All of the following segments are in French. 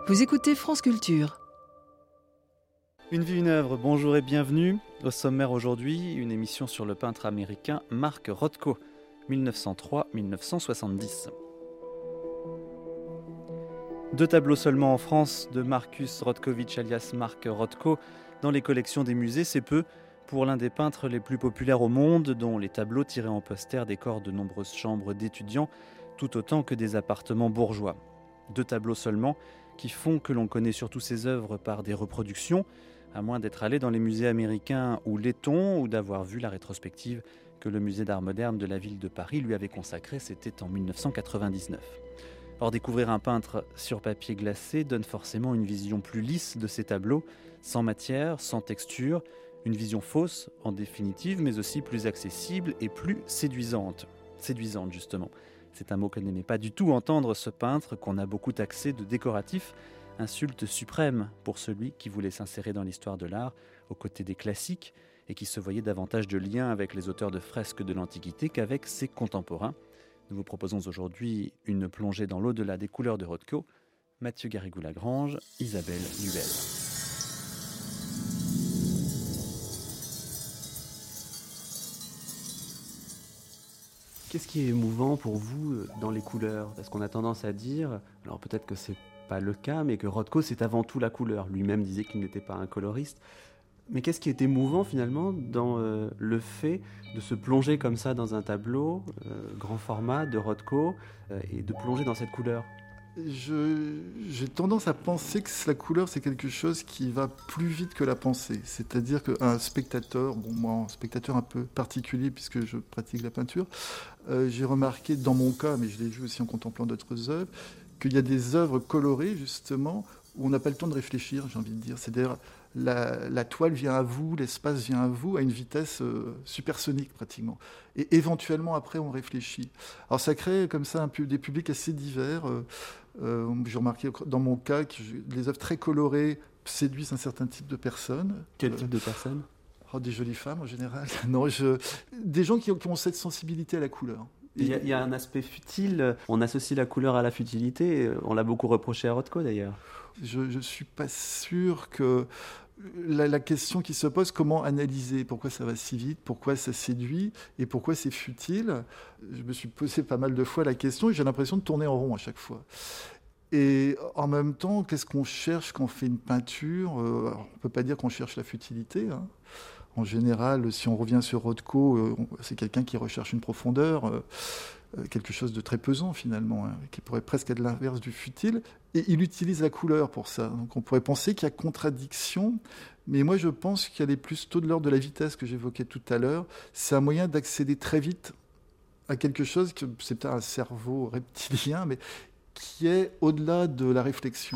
Vous écoutez France Culture. Une vie, une œuvre, bonjour et bienvenue. Au sommaire aujourd'hui, une émission sur le peintre américain Mark Rothko, 1903-1970. 2 tableaux seulement en France de Marcus Rothkowicz alias Mark Rothko dans les collections des musées, c'est peu pour l'un des peintres les plus populaires au monde, dont les tableaux tirés en poster décorent de nombreuses chambres d'étudiants, tout autant que des appartements bourgeois. 2 tableaux seulement qui font que l'on connaît surtout ses œuvres par des reproductions, à moins d'être allé dans les musées américains ou lettons ou d'avoir vu la rétrospective que le musée d'art moderne de la ville de Paris lui avait consacrée, c'était en 1999. Or, découvrir un peintre sur papier glacé donne forcément une vision plus lisse de ses tableaux, sans matière, sans texture, une vision fausse en définitive, mais aussi plus accessible et plus séduisante. Séduisante justement. C'est un mot que n'aimait pas du tout entendre ce peintre qu'on a beaucoup taxé de décoratif, insulte suprême pour celui qui voulait s'insérer dans l'histoire de l'art aux côtés des classiques et qui se voyait davantage de liens avec les auteurs de fresques de l'Antiquité qu'avec ses contemporains. Nous vous proposons aujourd'hui une plongée dans l'au-delà des couleurs de Rothko. Mathieu Garrigou-Lagrange, Isabelle Luel. Qu'est-ce qui est émouvant pour vous dans les couleurs ? Parce qu'on a tendance à dire, alors peut-être que c'est pas le cas, mais que Rothko c'est avant tout la couleur. Lui-même disait qu'il n'était pas un coloriste. Mais qu'est-ce qui est émouvant finalement dans le fait de se plonger comme ça dans un tableau, grand format de Rothko, et de plonger dans cette couleur ? J'ai tendance à penser que la couleur, c'est quelque chose qui va plus vite que la pensée. C'est-à-dire qu'un spectateur, moi, un spectateur un peu particulier puisque je pratique la peinture, j'ai remarqué dans mon cas, mais je l'ai vu aussi en contemplant d'autres œuvres, qu'il y a des œuvres colorées, justement, où on n'a pas le temps de réfléchir, j'ai envie de dire. C'est-à-dire la toile vient à vous, l'espace vient à vous, à une vitesse supersonique pratiquement. Et éventuellement, après, on réfléchit. Alors ça crée comme ça des publics assez divers. J'ai remarqué dans mon cas que les œuvres très colorées séduisent un certain type de personnes. Quel type de personnes ? Des jolies femmes en général. Non, des gens qui ont cette sensibilité à la couleur. Il y a un aspect futile. On associe la couleur à la futilité. On l'a beaucoup reproché à Rothko d'ailleurs. Je ne suis pas sûr que la question qui se pose, comment analyser ? Pourquoi ça va si vite ? Pourquoi ça séduit ? Et pourquoi c'est futile ? Je me suis posé pas mal de fois la question et j'ai l'impression de tourner en rond à chaque fois. Et en même temps, qu'est-ce qu'on cherche quand on fait une peinture ? On ne peut pas dire qu'on cherche la futilité, hein. En général, si on revient sur Rothko, c'est quelqu'un qui recherche une profondeur, quelque chose de très pesant finalement, hein, qui pourrait presque être l'inverse du futile. Et il utilise la couleur pour ça. Donc on pourrait penser qu'il y a contradiction, mais moi je pense qu'il y a plus tôt de l'ordre de la vitesse que j'évoquais tout à l'heure. C'est un moyen d'accéder très vite à quelque chose que c'est peut-être un cerveau reptilien, mais qui est au-delà de la réflexion.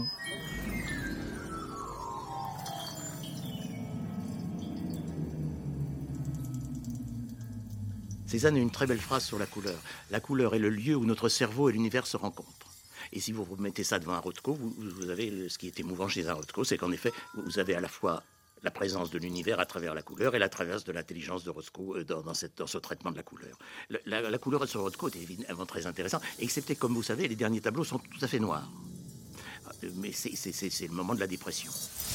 Cézanne a une très belle phrase sur la couleur. La couleur est le lieu où notre cerveau et l'univers se rencontrent. Et si vous mettez ça devant un Rothko, vous avez ce qui est émouvant chez un Rothko, c'est qu'en effet, vous avez à la fois la présence de l'univers à travers la couleur et la présence de l'intelligence de Rothko dans ce traitement de la couleur. La couleur sur Rothko est évidemment très intéressante, excepté, comme vous savez, les derniers tableaux sont tout à fait noirs. Mais c'est le moment de la dépression.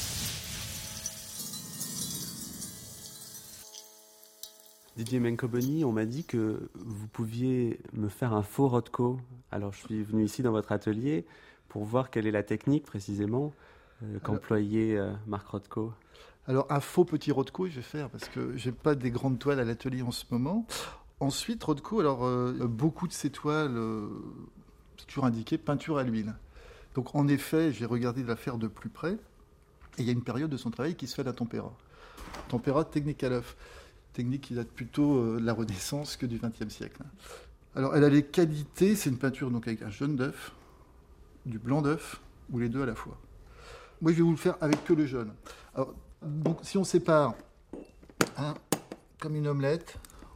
Didier Mencoboni, on m'a dit que vous pouviez me faire un faux Rothko. Alors je suis venu ici dans votre atelier pour voir quelle est la technique précisément qu'employait Mark Rothko. Alors un faux petit Rothko, je vais faire parce que j'ai pas des grandes toiles à l'atelier en ce moment. Ensuite, Rothko, beaucoup de ces toiles, c'est toujours indiqué peinture à l'huile. Donc en effet, j'ai regardé l'affaire de plus près et il y a une période de son travail qui se fait à la tempéra. Tempéra technique à l'œuf. Technique qui date plutôt de la Renaissance que du XXe siècle. Alors, elle a les qualités, c'est une peinture donc avec un jaune d'œuf, du blanc d'œuf, ou les deux à la fois. Moi, je vais vous le faire avec que le jaune. Alors, donc, si on sépare, comme une omelette,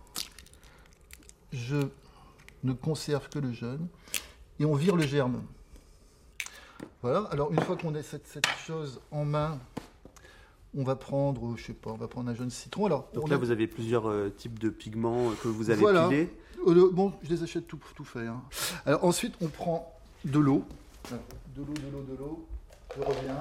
je ne conserve que le jaune, et on vire le germe. Voilà, alors une fois qu'on a cette chose en main, on va prendre, on va prendre un jaune citron. Alors, donc là, vous avez plusieurs types de pigments que vous avez pilés. Bon, je les achète tout fait. Hein. Alors ensuite, on prend de l'eau. De l'eau. Je reviens.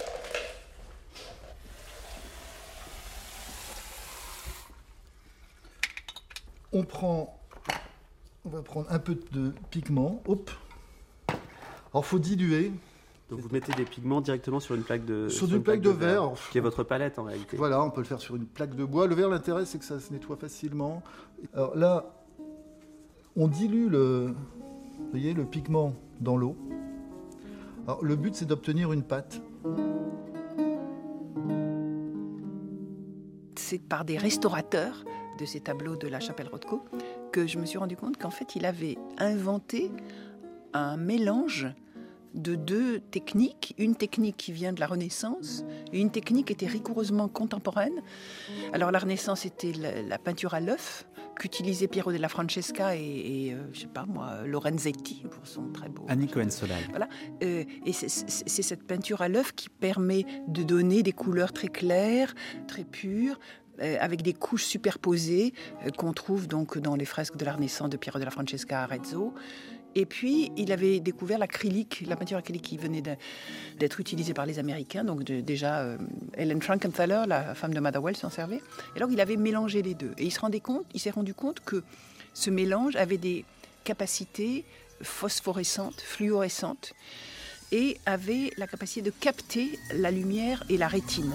On va prendre un peu de pigment. Hop. Alors, faut diluer. Donc vous mettez des pigments directement sur une plaque de sur une plaque de verre, qui est votre palette en réalité. Voilà, on peut le faire sur une plaque de bois. Le verre, l'intérêt, c'est que ça se nettoie facilement. Alors là, on dilue le pigment dans l'eau. Alors le but, c'est d'obtenir une pâte. C'est par des restaurateurs de ces tableaux de la chapelle Rothko que je me suis rendu compte qu'en fait, il avait inventé un mélange de deux techniques, une technique qui vient de la Renaissance et une technique qui était rigoureusement contemporaine. Alors la Renaissance était la peinture à l'œuf qu'utilisait Piero della Francesca et je sais pas moi, Lorenzetti pour son très beau... Annie Cohen-Solal. Voilà. Et c'est cette peinture à l'œuf qui permet de donner des couleurs très claires, très pures, avec des couches superposées qu'on trouve donc dans les fresques de la Renaissance de Piero della Francesca à Arezzo. Et puis, il avait découvert l'acrylique, la peinture acrylique qui venait d'être utilisée par les Américains. Donc déjà, Ellen Frankenthaler, la femme de Motherwell, s'en servait. Et alors, il avait mélangé les deux. Et il s'est rendu compte que ce mélange avait des capacités phosphorescentes, fluorescentes, et avait la capacité de capter la lumière et la rétine.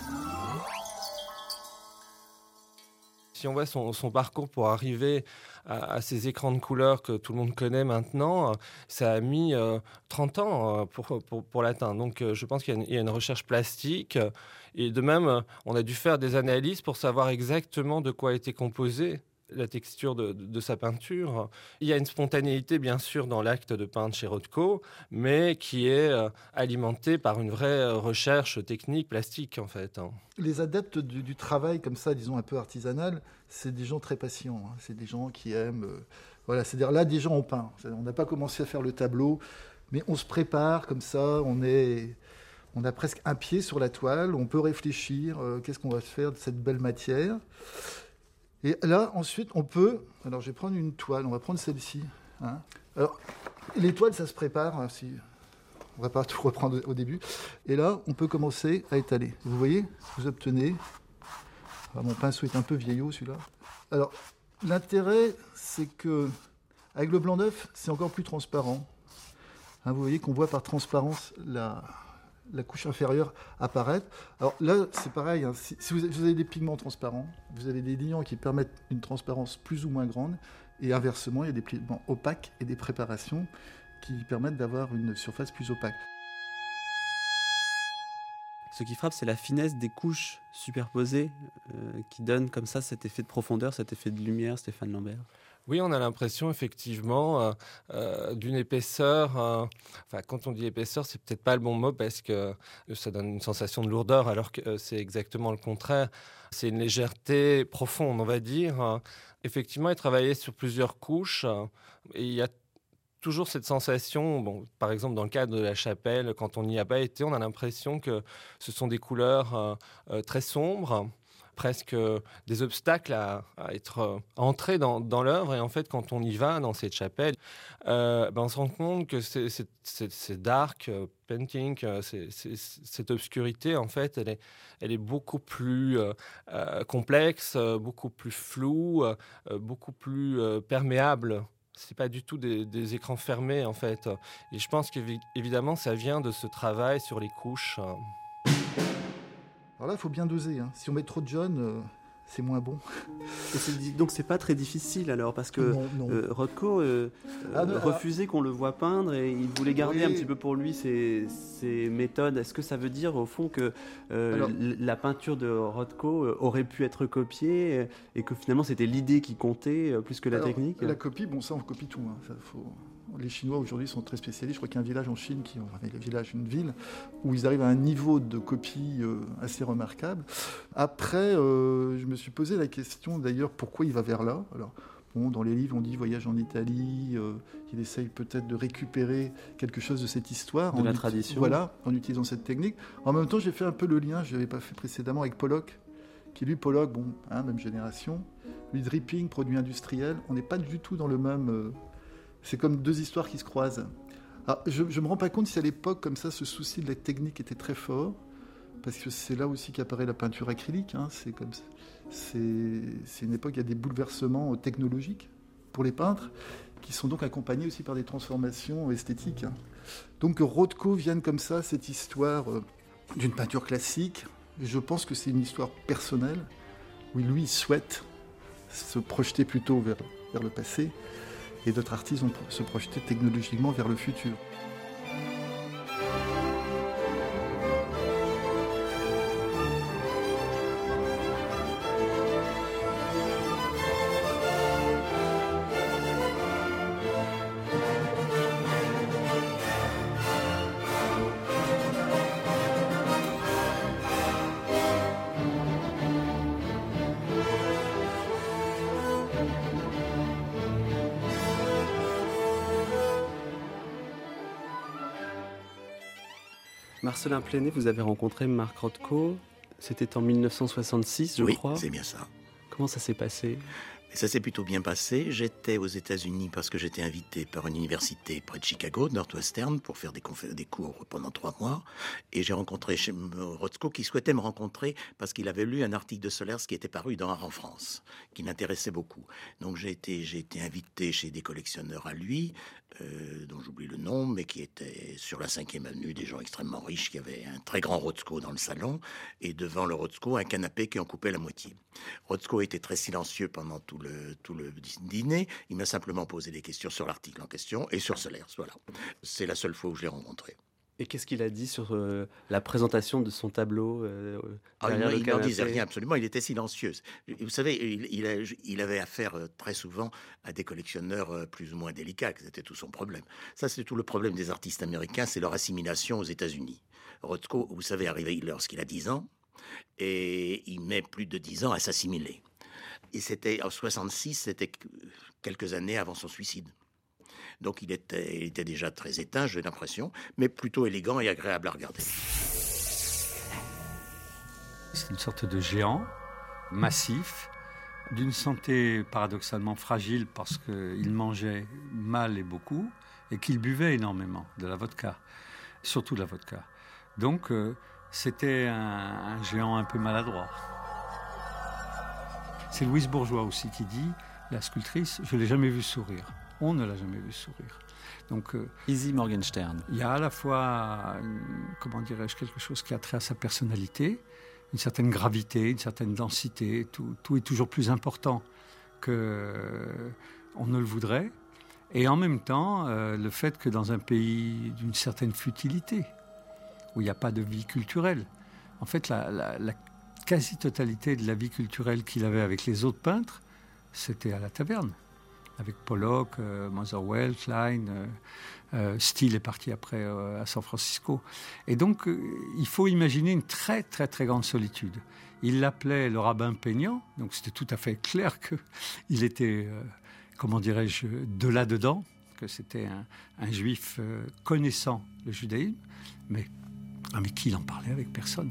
Si on voit son parcours pour arriver à ces écrans de couleurs que tout le monde connaît maintenant, ça a mis 30 ans pour l'atteindre. Donc je pense qu'il y a une recherche plastique. Et de même, on a dû faire des analyses pour savoir exactement de quoi était composée la texture de sa peinture. Il y a une spontanéité, bien sûr, dans l'acte de peindre chez Rothko, mais qui est alimentée par une vraie recherche technique, plastique, en fait. Les adeptes du travail comme ça, disons un peu artisanal, c'est des gens très patients. Hein. C'est des gens qui aiment... voilà, c'est-à-dire là, des gens ont peint. On n'a pas commencé à faire le tableau, mais on se prépare comme ça, on a presque un pied sur la toile, on peut réfléchir, qu'est-ce qu'on va faire de cette belle matière. Et là, ensuite, on peut... Alors, je vais prendre une toile. On va prendre celle-ci. Hein. Alors, les toiles, ça se prépare. Hein, on ne va pas tout reprendre au début. Et là, on peut commencer à étaler. Vous voyez, vous obtenez... Alors, mon pinceau est un peu vieillot, celui-là. Alors, l'intérêt, c'est que avec le blanc d'œuf, c'est encore plus transparent. Hein, vous voyez qu'on voit par transparence la couche inférieure apparaître. Alors là, c'est pareil, hein, si vous avez des pigments transparents, vous avez des liants qui permettent une transparence plus ou moins grande, et inversement, il y a des pigments opaques et des préparations qui permettent d'avoir une surface plus opaque. Ce qui frappe, c'est la finesse des couches superposées qui donne comme ça cet effet de profondeur, cet effet de lumière, Stéphane Lambert. Oui, on a l'impression effectivement d'une épaisseur. Enfin, quand on dit épaisseur, c'est peut-être pas le bon mot parce que ça donne une sensation de lourdeur, alors que c'est exactement le contraire. C'est une légèreté profonde, on va dire. Effectivement, il travaillait sur plusieurs couches et il y a toujours cette sensation. Bon, par exemple, dans le cadre de la chapelle, quand on n'y a pas été, on a l'impression que ce sont des couleurs très sombres, presque des obstacles à entrer dans l'œuvre. Et en fait, quand on y va dans cette chapelle, on se rend compte que c'est dark painting, cette obscurité, en fait, elle est beaucoup plus complexe, beaucoup plus floue, beaucoup plus perméable. C'est pas du tout des écrans fermés, en fait. Et je pense qu'évidemment, ça vient de ce travail sur les couches. Alors là, il faut bien doser. Hein. Si on met trop de jaune, c'est moins bon. Donc c'est pas très difficile alors, parce que non. Rothko refusait qu'on le voit peindre et il voulait garder un petit peu pour lui ses méthodes. Est-ce que ça veut dire au fond que la peinture de Rothko aurait pu être copiée et que finalement c'était l'idée qui comptait plus que la technique ? La copie, bon ça on copie tout. Hein. Les Chinois aujourd'hui sont très spécialisés. Je crois qu'il y a un village en Chine, une ville, où ils arrivent à un niveau de copie assez remarquable. Après, je me suis posé la question d'ailleurs pourquoi il va vers là. Alors, bon, dans les livres, on dit voyage en Italie, il essaye peut-être de récupérer quelque chose de cette histoire. De la tradition. Voilà, en utilisant cette technique. En même temps, j'ai fait un peu le lien, je ne l'avais pas fait précédemment, avec Pollock, qui lui, Pollock, même génération, lui, dripping, produit industriel, on n'est pas du tout dans le même... c'est comme deux histoires qui se croisent. Je ne me rends pas compte si à l'époque, comme ça, ce souci de la technique était très fort, parce que c'est là aussi qu'apparaît la peinture acrylique. C'est une époque, il y a des bouleversements technologiques pour les peintres, qui sont donc accompagnés aussi par des transformations esthétiques. Donc Rothko vienne comme ça, cette histoire d'une peinture classique. Je pense que c'est une histoire personnelle, où lui, il souhaite se projeter plutôt vers le passé, et d'autres artistes vont se projeter technologiquement vers le futur. Marcelin Pléné, vous avez rencontré Marc Rothko, c'était en 1966, je crois. Oui, c'est bien ça. Comment ça s'est passé ? Et ça s'est plutôt bien passé. J'étais aux États-Unis parce que j'étais invité par une université près de Chicago, Northwestern, pour faire des cours pendant 3 mois. Et j'ai rencontré Rothko qui souhaitait me rencontrer parce qu'il avait lu un article de Solers qui était paru dans Art en France, qui m'intéressait beaucoup. Donc j'ai été invité chez des collectionneurs à lui, dont j'oublie le nom, mais qui étaient sur la 5e avenue, des gens extrêmement riches, qui avaient un très grand Rothko dans le salon, et devant le Rothko, un canapé qui en coupait la moitié. Rothko était très silencieux pendant tout le dîner. Il m'a simplement posé des questions sur l'article en question et sur Solers. Voilà. C'est la seule fois où je l'ai rencontré. Et qu'est-ce qu'il a dit sur la présentation de son tableau derrière le Il canapé ? n'en disait rien, absolument. Il était silencieux. Vous savez, il avait affaire très souvent à des collectionneurs plus ou moins délicats. C'était tout son problème. Ça, c'est tout le problème des artistes américains, c'est leur assimilation aux États-Unis. Rothko, vous savez, arrivé lorsqu'il a 10 ans, et il met plus de 10 ans à s'assimiler. Et c'était en 66, c'était quelques années avant son suicide. Donc il était déjà très éteint, j'ai l'impression, mais plutôt élégant et agréable à regarder. C'est une sorte de géant, massif, d'une santé paradoxalement fragile parce qu'il mangeait mal et beaucoup, et qu'il buvait énormément de la vodka, surtout de la vodka. Donc c'était un géant un peu maladroit. C'est Louise Bourgeois aussi qui dit, la sculptrice, je ne l'ai jamais vue sourire. On ne l'a jamais vue sourire. Donc, Izzy Morgenstern. Il y a à la fois, quelque chose qui a trait à sa personnalité, une certaine gravité, une certaine densité. Tout est toujours plus important qu'on ne le voudrait. Et en même temps, le fait que dans un pays d'une certaine futilité, où il n'y a pas de vie culturelle, en fait, la quasi-totalité de la vie culturelle qu'il avait avec les autres peintres, c'était à la taverne. Avec Pollock, Motherwell, Klein, Steele est parti après à San Francisco. Et donc, il faut imaginer une très, très, très grande solitude. Il l'appelait le rabbin peignant, donc c'était tout à fait clair qu'il était, de là-dedans, que c'était un juif connaissant le judaïsme, mais avec qui il en parlait avec personne.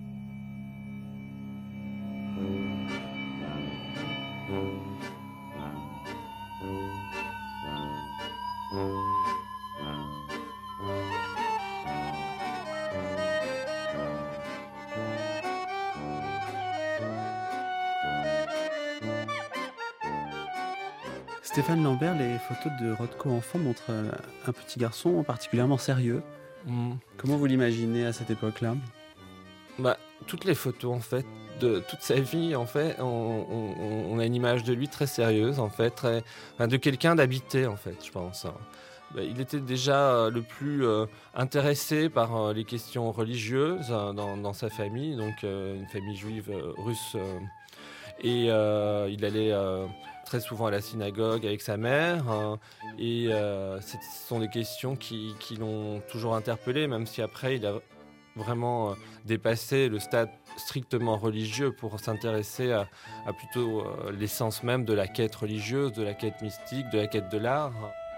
Stéphane Lambert, les photos de Rothko enfant montrent un petit garçon particulièrement sérieux. Comment vous l'imaginez à cette époque-là ? Toutes les photos, en fait, de toute sa vie, en fait, on a une image de lui très sérieuse, en fait, de quelqu'un d'habité, en fait, je pense. Il était déjà le plus intéressé par les questions religieuses dans sa famille, donc une famille juive russe. Et il allait très souvent à la synagogue avec sa mère. Et ce sont des questions qui l'ont toujours interpellé, même si après il a vraiment dépassé le stade strictement religieux pour s'intéresser à plutôt l'essence même de la quête religieuse, de la quête mystique, de la quête de l'art.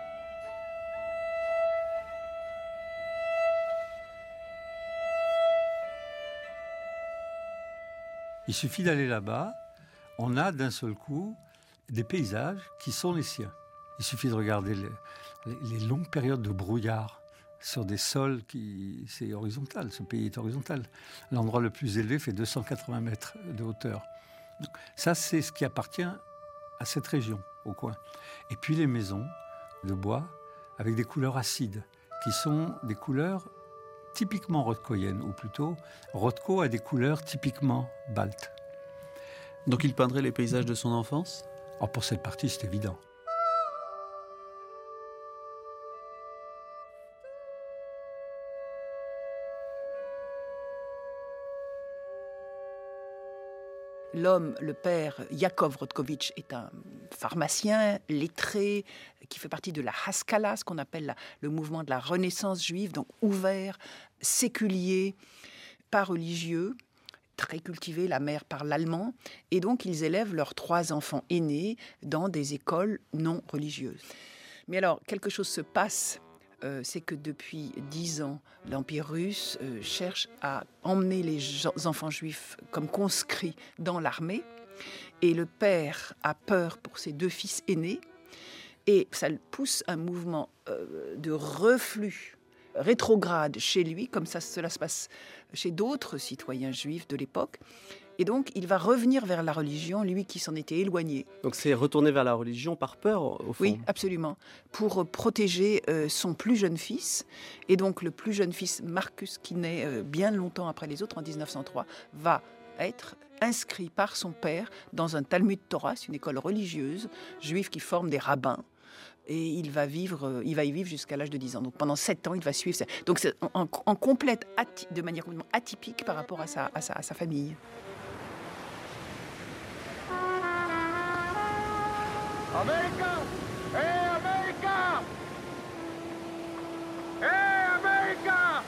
Il suffit d'aller là-bas, on a d'un seul coup des paysages qui sont les siens. Il suffit de regarder les longues périodes de brouillard sur des sols c'est horizontal, ce pays est horizontal. L'endroit le plus élevé fait 280 mètres de hauteur. Donc, ça, c'est ce qui appartient à cette région, au coin. Et puis les maisons de bois avec des couleurs acides, qui sont des couleurs typiquement rothkoiennes, ou plutôt, Rothko a des couleurs typiquement baltes. Donc il peindrait les paysages de son enfance ? Oh, pour cette partie, c'est évident. L'homme, le père, Yakov Rotkovitch, est un pharmacien lettré qui fait partie de la Haskalah, ce qu'on appelle le mouvement de la Renaissance juive, donc ouvert, séculier, pas religieux, très cultivé. La mère parle l'allemand, et donc ils élèvent leurs 3 enfants aînés dans des écoles non religieuses. Mais alors, quelque chose se passe. C'est que depuis 10 ans, l'Empire russe cherche à emmener les enfants juifs comme conscrits dans l'armée. Et le père a peur pour ses 2 fils aînés. Et ça pousse un mouvement de reflux rétrograde chez lui, comme cela se passe chez d'autres citoyens juifs de l'époque. Et donc, il va revenir vers la religion, lui qui s'en était éloigné. Donc c'est retourner vers la religion par peur, au fond ? Oui, absolument. Pour protéger son plus jeune fils. Et donc, le plus jeune fils, Marcus, qui naît bien longtemps après les autres, en 1903, va être inscrit par son père dans un Talmud Torah, une école religieuse, juive qui forme des rabbins. Et il va y vivre jusqu'à l'âge de 10 ans. Donc pendant 7 ans, il va suivre ça. Donc c'est en complète, de manière complètement atypique par rapport à sa famille. America! Hey, America! Hey, America!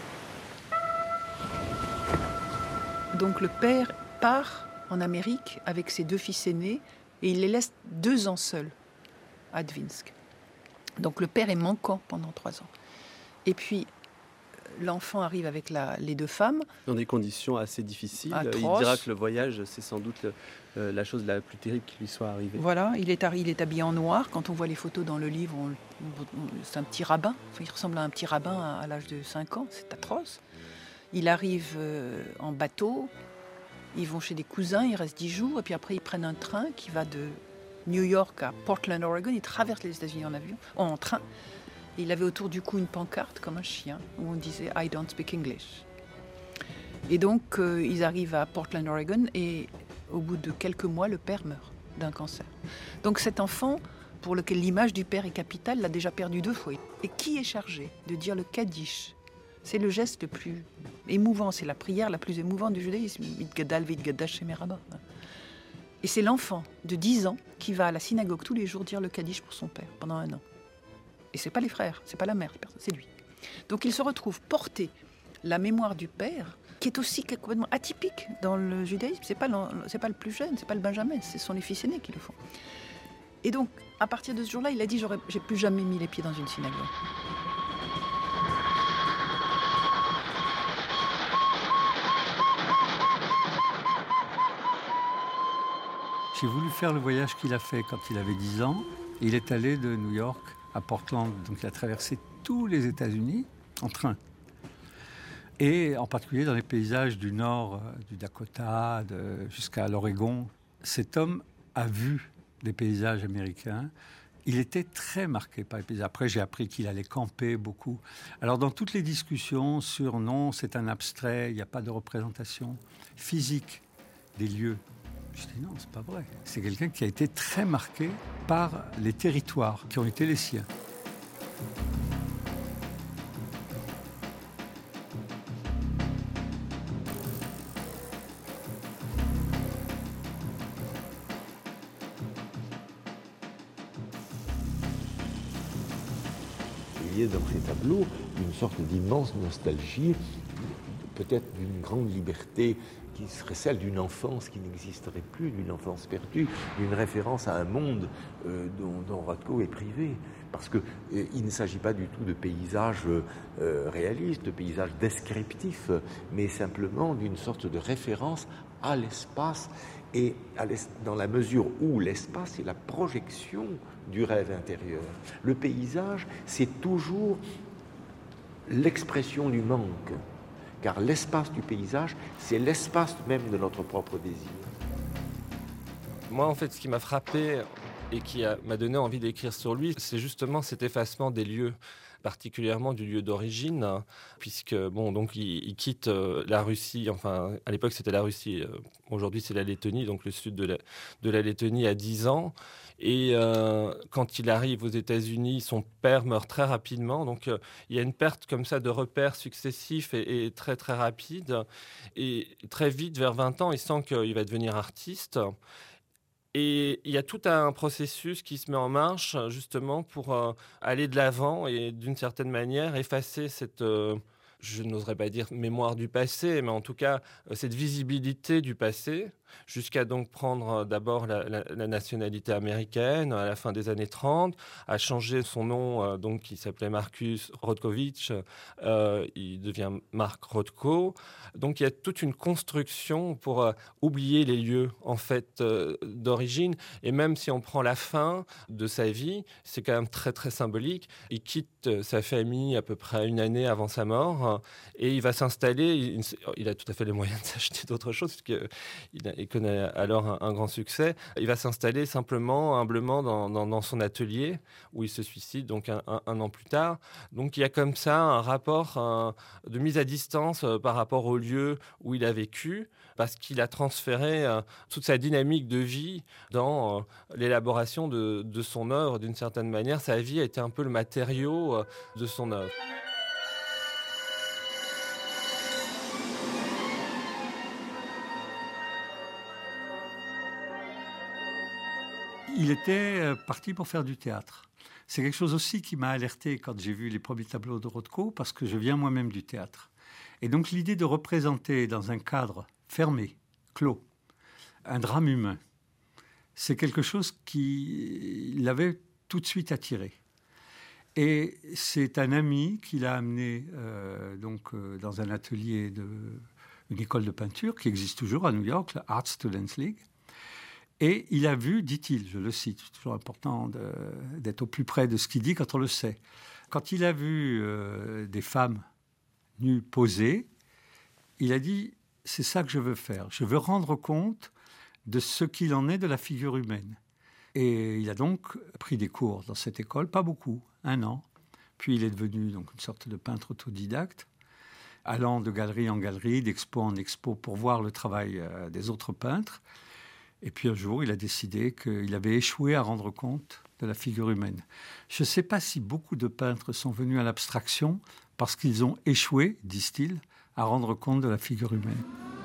Donc le père part en Amérique avec ses 2 fils aînés et il les laisse 2 ans seuls à Dvinsk. Donc le père est manquant pendant 3 ans. Et puis l'enfant arrive avec les 2 femmes. Dans des conditions assez difficiles. Atroces. Il dira que le voyage, c'est sans doute la chose la plus terrible qui lui soit arrivée. Voilà, il est habillé en noir. Quand on voit les photos dans le livre, c'est un petit rabbin. Enfin, il ressemble à un petit rabbin à l'âge de 5 ans. C'est atroce. Il arrive en bateau. Ils vont chez des cousins, ils restent 10 jours. Et puis après, ils prennent un train qui va de New York à Portland, Oregon. Ils traversent les États-Unis en train. Et il avait autour du cou une pancarte, comme un chien, où on disait « I don't speak English ». Et donc, ils arrivent à Portland, Oregon, et au bout de quelques mois, le père meurt d'un cancer. Donc cet enfant, pour lequel l'image du père est capitale, l'a déjà perdu 2 fois. Et qui est chargé de dire le Kaddish ? C'est le geste le plus émouvant, c'est la prière la plus émouvante du judaïsme. « Vitgadal, vitgadash, shemerabah ». Et c'est l'enfant de 10 ans qui va à la synagogue tous les jours dire le Kaddish pour son père, pendant 1 an. Et c'est pas les frères, c'est pas la mère, c'est lui. Donc il se retrouve porter la mémoire du père, qui est aussi complètement atypique dans le judaïsme. C'est pas le plus jeune, c'est pas le benjamin, ce sont les fils aînés qui le font. Et donc, à partir de ce jour-là, il a dit « j'ai plus jamais mis les pieds dans une synagogue ». J'ai voulu faire le voyage qu'il a fait quand il avait 10 ans. Il est allé de New York à Portland, donc il a traversé tous les États-Unis en train. Et en particulier dans les paysages du nord, du Dakota, jusqu'à l'Oregon. Cet homme a vu des paysages américains. Il était très marqué par les paysages. Après, j'ai appris qu'il allait camper beaucoup. Alors, dans toutes les discussions sur non, c'est un abstrait, il n'y a pas de représentation physique des lieux. Je dis non, c'est pas vrai. C'est quelqu'un qui a été très marqué par les territoires qui ont été les siens. Il y a dans ces tableaux une sorte d'immense nostalgie, peut-être d'une grande liberté qui serait celle d'une enfance qui n'existerait plus, d'une enfance perdue, d'une référence à un monde dont Rothko est privé. Parce qu'il ne s'agit pas du tout de paysages réalistes, de paysages descriptifs, mais simplement d'une sorte de référence à l'espace, et dans la mesure où l'espace est la projection du rêve intérieur. Le paysage, c'est toujours l'expression du manque. Car l'espace du paysage, c'est l'espace même de notre propre désir. Moi, en fait, ce qui m'a frappé et qui m'a donné envie d'écrire sur lui, c'est justement cet effacement des lieux, particulièrement du lieu d'origine, puisque donc il quitte la Russie. Enfin, à l'époque, c'était la Russie. Aujourd'hui, c'est la Lettonie, donc le sud de la Lettonie, à 10 ans. Et quand il arrive aux États-Unis, son père meurt très rapidement. Donc, il y a une perte comme ça de repères successifs et très, très rapide. Et très vite, vers 20 ans, il sent qu'il va devenir artiste. Et il y a tout un processus qui se met en marche, justement, pour aller de l'avant et, d'une certaine manière, effacer cette... je n'oserais pas dire mémoire du passé, mais en tout cas, cette visibilité du passé, jusqu'à donc prendre d'abord la nationalité américaine à la fin des années 30, à changer son nom, donc qui s'appelait Marcus Rodkovich, il devient Mark Rothko. Donc il y a toute une construction pour oublier les lieux en fait d'origine, et même si on prend la fin de sa vie, c'est quand même très très symbolique. Il quitte sa famille à peu près une année avant sa mort, et il va s'installer, il a tout à fait les moyens de s'acheter d'autres choses, puisqu'il connaît alors un grand succès. Il va s'installer simplement, humblement, dans son atelier, où il se suicide donc un an plus tard. Donc il y a comme ça un rapport de mise à distance par rapport au lieu où il a vécu, parce qu'il a transféré toute sa dynamique de vie dans l'élaboration de son œuvre. D'une certaine manière, sa vie a été un peu le matériau de son œuvre. Il était parti pour faire du théâtre. C'est quelque chose aussi qui m'a alerté quand j'ai vu les premiers tableaux de Rothko, parce que je viens moi-même du théâtre. Et donc l'idée de représenter dans un cadre fermé, clos, un drame humain, c'est quelque chose qui l'avait tout de suite attiré. Et c'est un ami qui l'a amené dans un atelier une école de peinture qui existe toujours à New York, la Art Students League. Et il a vu, dit-il, je le cite, c'est toujours important d'être au plus près de ce qu'il dit quand on le sait. Quand il a vu des femmes nues posées, il a dit « c'est ça que je veux faire, je veux rendre compte de ce qu'il en est de la figure humaine ». Et il a donc pris des cours dans cette école, pas beaucoup, 1 an. Puis il est devenu donc une sorte de peintre autodidacte, allant de galerie en galerie, d'expo en expo pour voir le travail des autres peintres. Et puis un jour, il a décidé qu'il avait échoué à rendre compte de la figure humaine. Je ne sais pas si beaucoup de peintres sont venus à l'abstraction parce qu'ils ont échoué, disent-ils, à rendre compte de la figure humaine.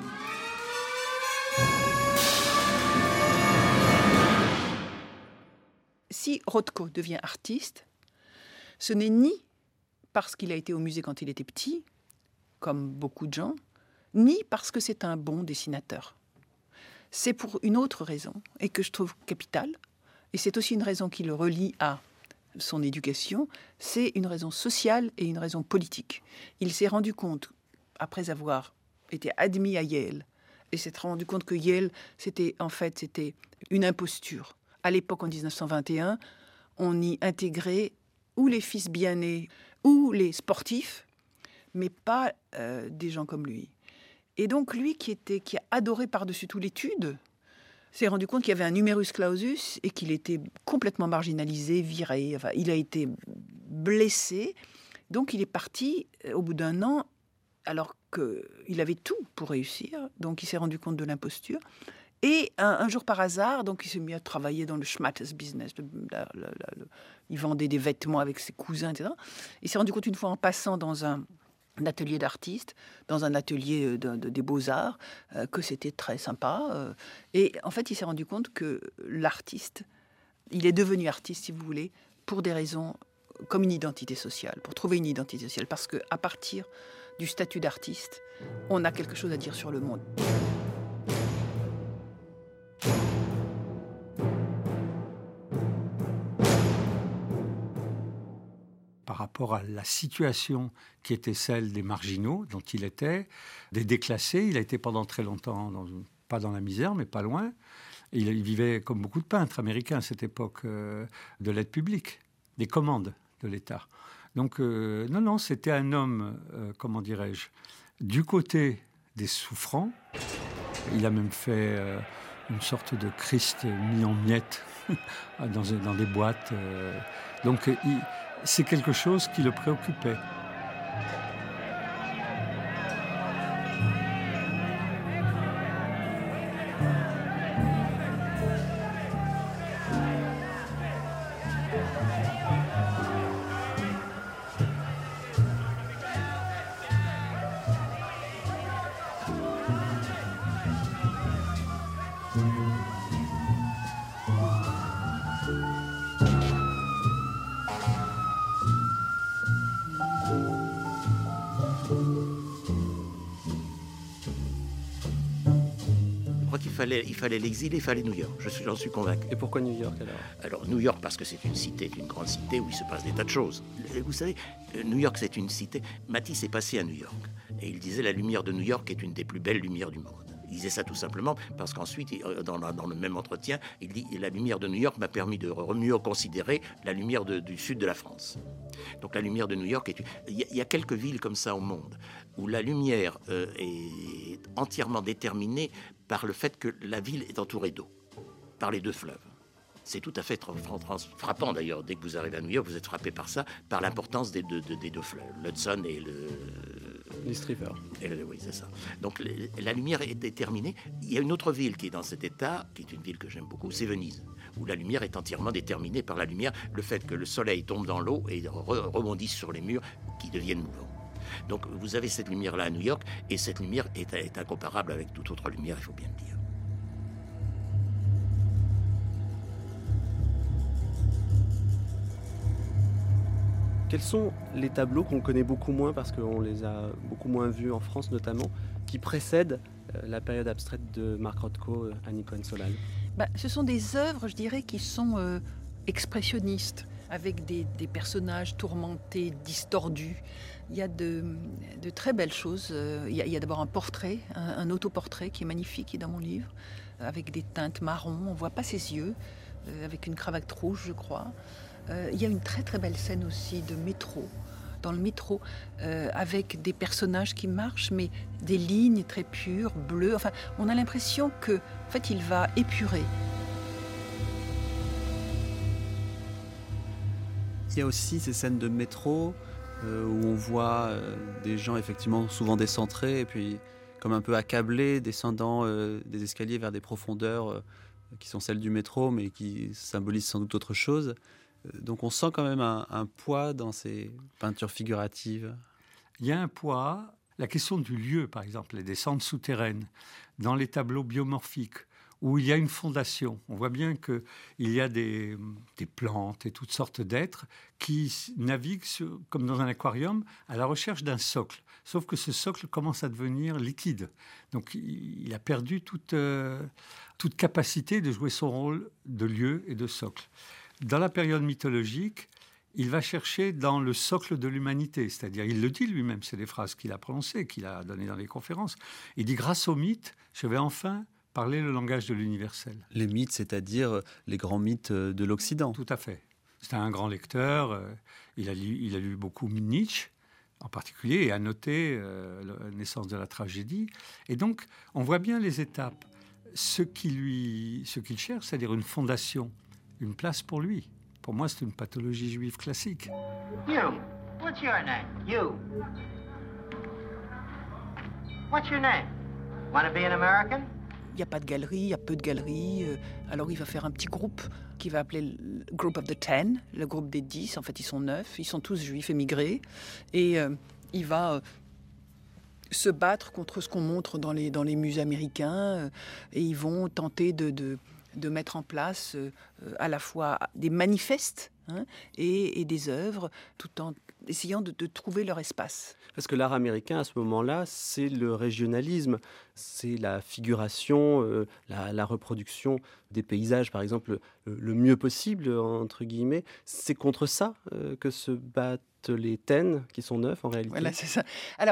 Si Rothko devient artiste, ce n'est ni parce qu'il a été au musée quand il était petit, comme beaucoup de gens, ni parce que c'est un bon dessinateur. C'est pour une autre raison, et que je trouve capitale, et c'est aussi une raison qui le relie à son éducation, c'est une raison sociale et une raison politique. Il s'est rendu compte, après avoir été admis à Yale, et s'est rendu compte que Yale, c'était une imposture. À l'époque, en 1921, on y intégrait ou les fils bien nés, ou les sportifs, mais pas des gens comme lui. Et donc, lui qui a adoré par-dessus tout l'étude, s'est rendu compte qu'il y avait un numerus clausus et qu'il était complètement marginalisé, viré. Enfin, il a été blessé. Donc, il est parti au bout d'1 an, alors qu'il avait tout pour réussir. Donc, il s'est rendu compte de l'imposture. Et un jour, par hasard, donc, il s'est mis à travailler dans le schmatters business. Il vendait des vêtements avec ses cousins, etc. Il s'est rendu compte une fois en passant dans un atelier d'artiste, dans un atelier des beaux-arts, que c'était très sympa. Et en fait, il s'est rendu compte que l'artiste, il est devenu artiste, si vous voulez, pour des raisons comme une identité sociale, pour trouver une identité sociale. Parce qu'à partir du statut d'artiste, on a quelque chose à dire sur le monde. Par rapport à la situation qui était celle des marginaux, dont il était, des déclassés. Il a été pendant très longtemps, pas dans la misère, mais pas loin. Et il vivait, comme beaucoup de peintres américains à cette époque, de l'aide publique, des commandes de l'État. Donc, non, c'était un homme, comment dirais-je, du côté des souffrants. Il a même fait une sorte de Christ mis en miettes dans des boîtes. Donc, c'est quelque chose qui le préoccupait. Il fallait l'exil, il fallait New York. J'en suis convaincu. Et pourquoi New York alors ? Alors New York parce que c'est une grande cité où il se passe des tas de choses. Vous savez, New York c'est une cité. Matisse est passé à New York et il disait la lumière de New York est une des plus belles lumières du monde. Il disait ça tout simplement parce qu'ensuite, dans le même entretien, il dit la lumière de New York m'a permis de mieux considérer la lumière du sud de la France. Donc la lumière de New York il y a quelques villes comme ça au monde où la lumière est entièrement déterminée par le fait que la ville est entourée d'eau, par les deux fleuves. C'est tout à fait frappant d'ailleurs. Dès que vous arrivez à New York, vous êtes frappé par ça, par l'importance des deux fleuves, l'Hudson et l'East River. Oui, c'est ça. Donc la lumière est déterminée. Il y a une autre ville qui est dans cet état, qui est une ville que j'aime beaucoup, c'est Venise, où la lumière est entièrement déterminée par la lumière, le fait que le soleil tombe dans l'eau et rebondisse sur les murs qui deviennent mouvants. Donc vous avez cette lumière-là à New York, et cette lumière est incomparable avec toute autre lumière, il faut bien le dire. Quels sont les tableaux qu'on connaît beaucoup moins, parce qu'on les a beaucoup moins vus en France notamment, qui précèdent la période abstraite de Mark Rothko, Annie Cohen-Solal ? Ce sont des œuvres, je dirais, qui sont expressionnistes, avec des personnages tourmentés, distordus. Il y a de très belles choses. Il y a d'abord un portrait, un autoportrait qui est magnifique, qui est dans mon livre, avec des teintes marron. On ne voit pas ses yeux, avec une cravate rouge, je crois. Il y a une très très belle scène aussi de métro, dans le métro, avec des personnages qui marchent, mais des lignes très pures, bleues. Enfin, on a l'impression que, en fait, il va épurer. Il y a aussi ces scènes de métro où on voit des gens effectivement souvent décentrés et puis comme un peu accablés, descendant des escaliers vers des profondeurs qui sont celles du métro, mais qui symbolisent sans doute autre chose. Donc on sent quand même un poids dans ces peintures figuratives. Il y a un poids. La question du lieu, par exemple, les descentes souterraines, dans les tableaux biomorphiques, où il y a une fondation. On voit bien qu'il y a des plantes et toutes sortes d'êtres qui naviguent, comme dans un aquarium, à la recherche d'un socle. Sauf que ce socle commence à devenir liquide. Donc il a perdu toute capacité de jouer son rôle de lieu et de socle. Dans la période mythologique, il va chercher dans le socle de l'humanité, c'est-à-dire, il le dit lui-même, c'est des phrases qu'il a prononcées, qu'il a données dans les conférences. Il dit, grâce aux mythes, je vais enfin parler le langage de l'universel. Les mythes, c'est-à-dire les grands mythes de l'Occident. Tout à fait. C'est un grand lecteur, il a lu beaucoup Nietzsche, en particulier, et a noté la naissance de la tragédie. Et donc, on voit bien les étapes. Ce qu'il cherche, c'est-à-dire une fondation, une place pour lui. Pour moi, c'est une pathologie juive classique. You, what's your name? You. What's your name? Want to be an American? Il n'y a pas de galerie, il y a peu de galeries. Alors il va faire un petit groupe qu'il va appeler le Group of the 10, le groupe des 10. En fait, ils sont 9, ils sont tous juifs émigrés. Et il va se battre contre ce qu'on montre dans les musées américains. Et ils vont tenter de mettre en place à la fois des manifestes et des œuvres, tout en essayant de trouver leur espace. Parce que l'art américain, à ce moment-là, c'est le régionalisme, c'est la figuration, la reproduction des paysages, par exemple, le mieux possible, entre guillemets. C'est contre ça que se battent les 10, qui sont 9 en réalité. Voilà, c'est ça. Alors,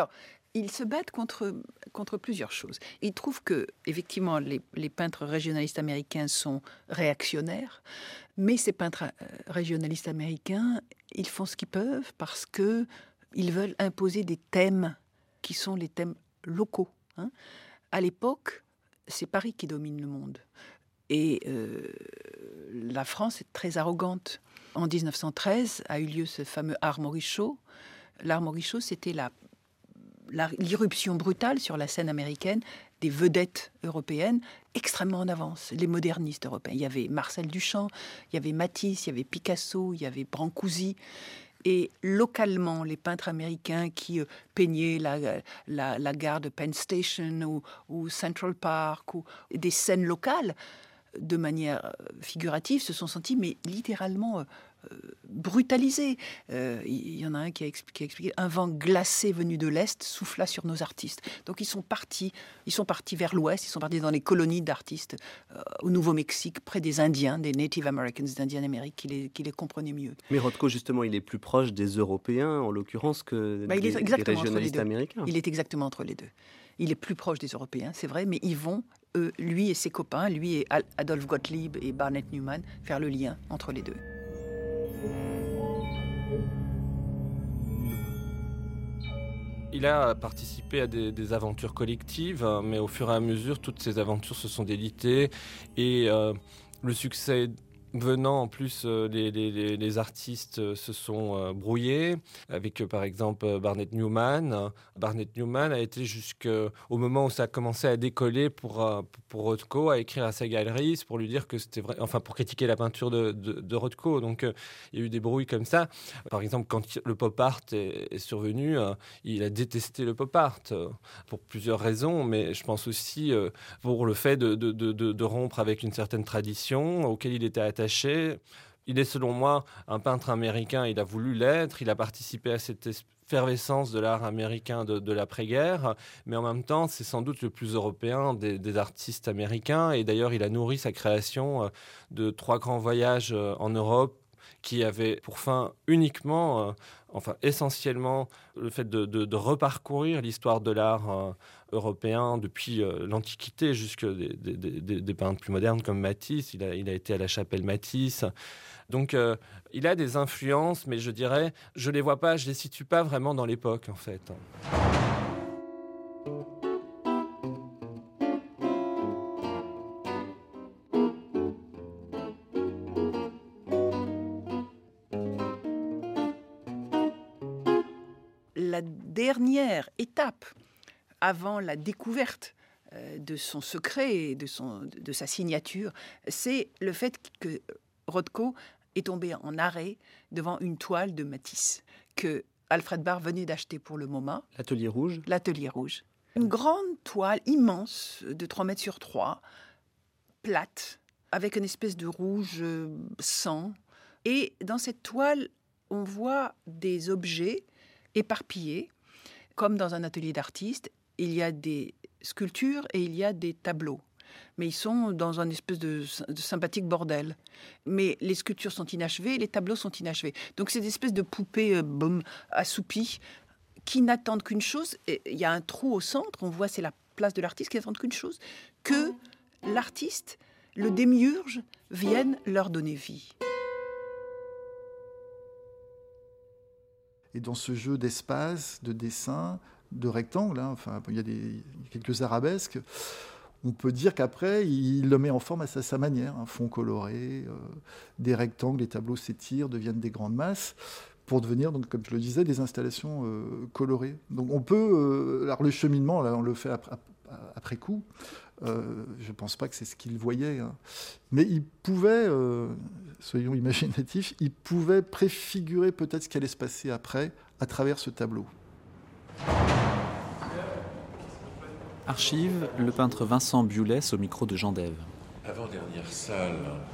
Ils se battent contre plusieurs choses. Ils trouvent que, effectivement, les peintres régionalistes américains sont réactionnaires, mais ces peintres régionalistes américains, ils font ce qu'ils peuvent parce qu'ils veulent imposer des thèmes qui sont les thèmes locaux. À l'époque, c'est Paris qui domine le monde. Et la France est très arrogante. En 1913 a eu lieu ce fameux Armory Show. L'Armory Show, c'était l'irruption brutale sur la scène américaine des vedettes européennes extrêmement en avance, les modernistes européens. Il y avait Marcel Duchamp, il y avait Matisse, il y avait Picasso, il y avait Brancusi. Et localement, les peintres américains qui peignaient la gare de Penn Station ou Central Park, ou des scènes locales, de manière figurative, se sont sentis mais littéralement brutalisés. Il y en a un qui a expliqué un vent glacé venu de l'Est souffla sur nos artistes. Donc ils sont partis vers l'Ouest, ils sont partis dans les colonies d'artistes au Nouveau-Mexique, près des Indiens, des Native Americans d'Indienne Amérique, qui les comprenaient mieux. Mais Rothko, justement, il est plus proche des Européens, en l'occurrence, que des régionalistes américains. Il est exactement entre les deux. Il est plus proche des Européens, c'est vrai, mais ils vont, lui et ses copains, lui et Adolphe Gottlieb et Barnett Newman, faire le lien entre les deux. Il a participé à des aventures collectives, mais au fur et à mesure, toutes ces aventures se sont délitées et le succès venant, en plus, les artistes se sont brouillés, avec par exemple Barnett Newman. Barnett Newman a été jusqu'au moment où ça a commencé à décoller pour Rothko, à écrire à sa galerie pour lui dire que c'était vrai, enfin pour critiquer la peinture de Rothko. Donc il y a eu des brouilles comme ça. Par exemple, quand le pop art est survenu, il a détesté le pop art pour plusieurs raisons, mais je pense aussi pour le fait de rompre avec une certaine tradition auquel il était attaché. Il est, selon moi, un peintre américain. Il a voulu l'être. Il a participé à cette effervescence de l'art américain de l'après-guerre. Mais en même temps, c'est sans doute le plus européen des artistes américains. Et d'ailleurs, il a nourri sa création de 3 grands voyages en Europe qui avaient pour fin uniquement, essentiellement, le fait de reparcourir l'histoire de l'art européen depuis l'Antiquité jusque des peintres plus modernes comme Matisse. Il a été à la Chapelle Matisse. Donc, il a des influences, mais je dirais, je les vois pas, je les situe pas vraiment dans l'époque, en fait. La dernière étape avant la découverte de son secret et de sa signature, c'est le fait que Rothko est tombé en arrêt devant une toile de Matisse que Alfred Barr venait d'acheter pour le MoMA. L'Atelier Rouge. L'Atelier Rouge. Une grande toile immense de 3 mètres sur 3, plate, avec une espèce de rouge sang. Et dans cette toile, on voit des objets éparpillés, comme dans un atelier d'artiste. Il y a des sculptures et il y a des tableaux. Mais ils sont dans un espèce de sympathique bordel. Mais les sculptures sont inachevées, les tableaux sont inachevés. Donc c'est des espèces de poupées assoupies qui n'attendent qu'une chose. Et il y a un trou au centre, on voit c'est la place de l'artiste, qui n'attendent qu'une chose, que l'artiste, le démiurge, vienne leur donner vie. Et dans ce jeu d'espace, de dessin, de rectangles, il y a quelques arabesques, on peut dire qu'après, il le met en forme à sa manière. Un fond coloré, des rectangles, les tableaux s'étirent, deviennent des grandes masses, pour devenir, donc, comme je le disais, des installations colorées. Donc on peut... alors le cheminement, là, on le fait après coup. Je ne pense pas que c'est ce qu'il voyait. Mais il pouvait, soyons imaginatifs, il pouvait préfigurer peut-être ce qui allait se passer après à travers ce tableau. Archive, le peintre Vincent Bioulès au micro de Jean Dève. Avant-dernière salle,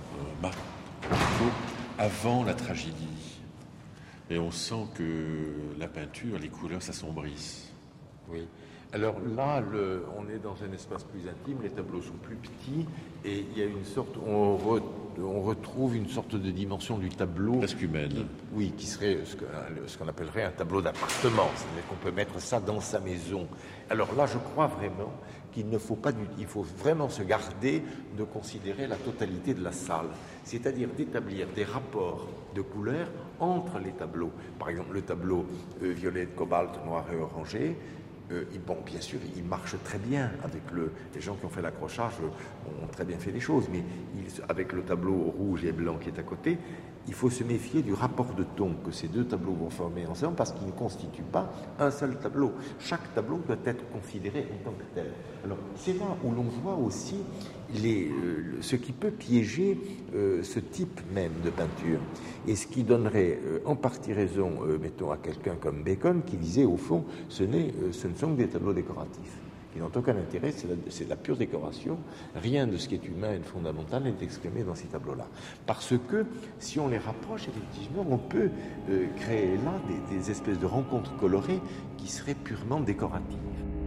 avant la tragédie. Et on sent que la peinture, les couleurs s'assombrissent. Oui. Alors là, on est dans un espace plus intime, les tableaux sont plus petits et il y a une sorte, on retrouve une sorte de dimension du tableau. Presque humaine. Oui, qui serait ce qu'on appellerait un tableau d'appartement, c'est-à-dire qu'on peut mettre ça dans sa maison. Alors là, je crois vraiment qu'il ne faut pas, il faut vraiment se garder de considérer la totalité de la salle, c'est-à-dire d'établir des rapports de couleurs entre les tableaux. Par exemple, le tableau violet, cobalt, noir et orangé. Bon, bien sûr, il marche très bien avec les gens qui ont fait l'accrochage ont très bien fait les choses, mais avec le tableau rouge et blanc qui est à côté, il faut se méfier du rapport de ton que ces deux tableaux vont former ensemble parce qu'ils ne constituent pas un seul tableau. Chaque tableau doit être considéré en tant que tel. Alors, c'est là où l'on voit aussi ce qui peut piéger ce type même de peinture et ce qui donnerait en partie raison, mettons, à quelqu'un comme Bacon qui disait au fond, ce ne sont que des tableaux décoratifs. Ils n'ont aucun intérêt, c'est la pure décoration. Rien de ce qui est humain et fondamental n'est exprimé dans ces tableaux-là. Parce que, si on les rapproche, effectivement, on peut créer là des espèces de rencontres colorées qui seraient purement décoratives.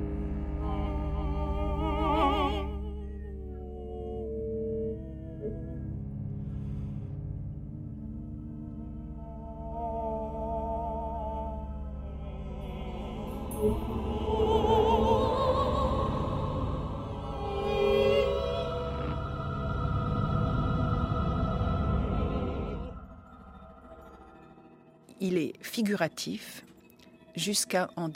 Il est figuratif jusqu'en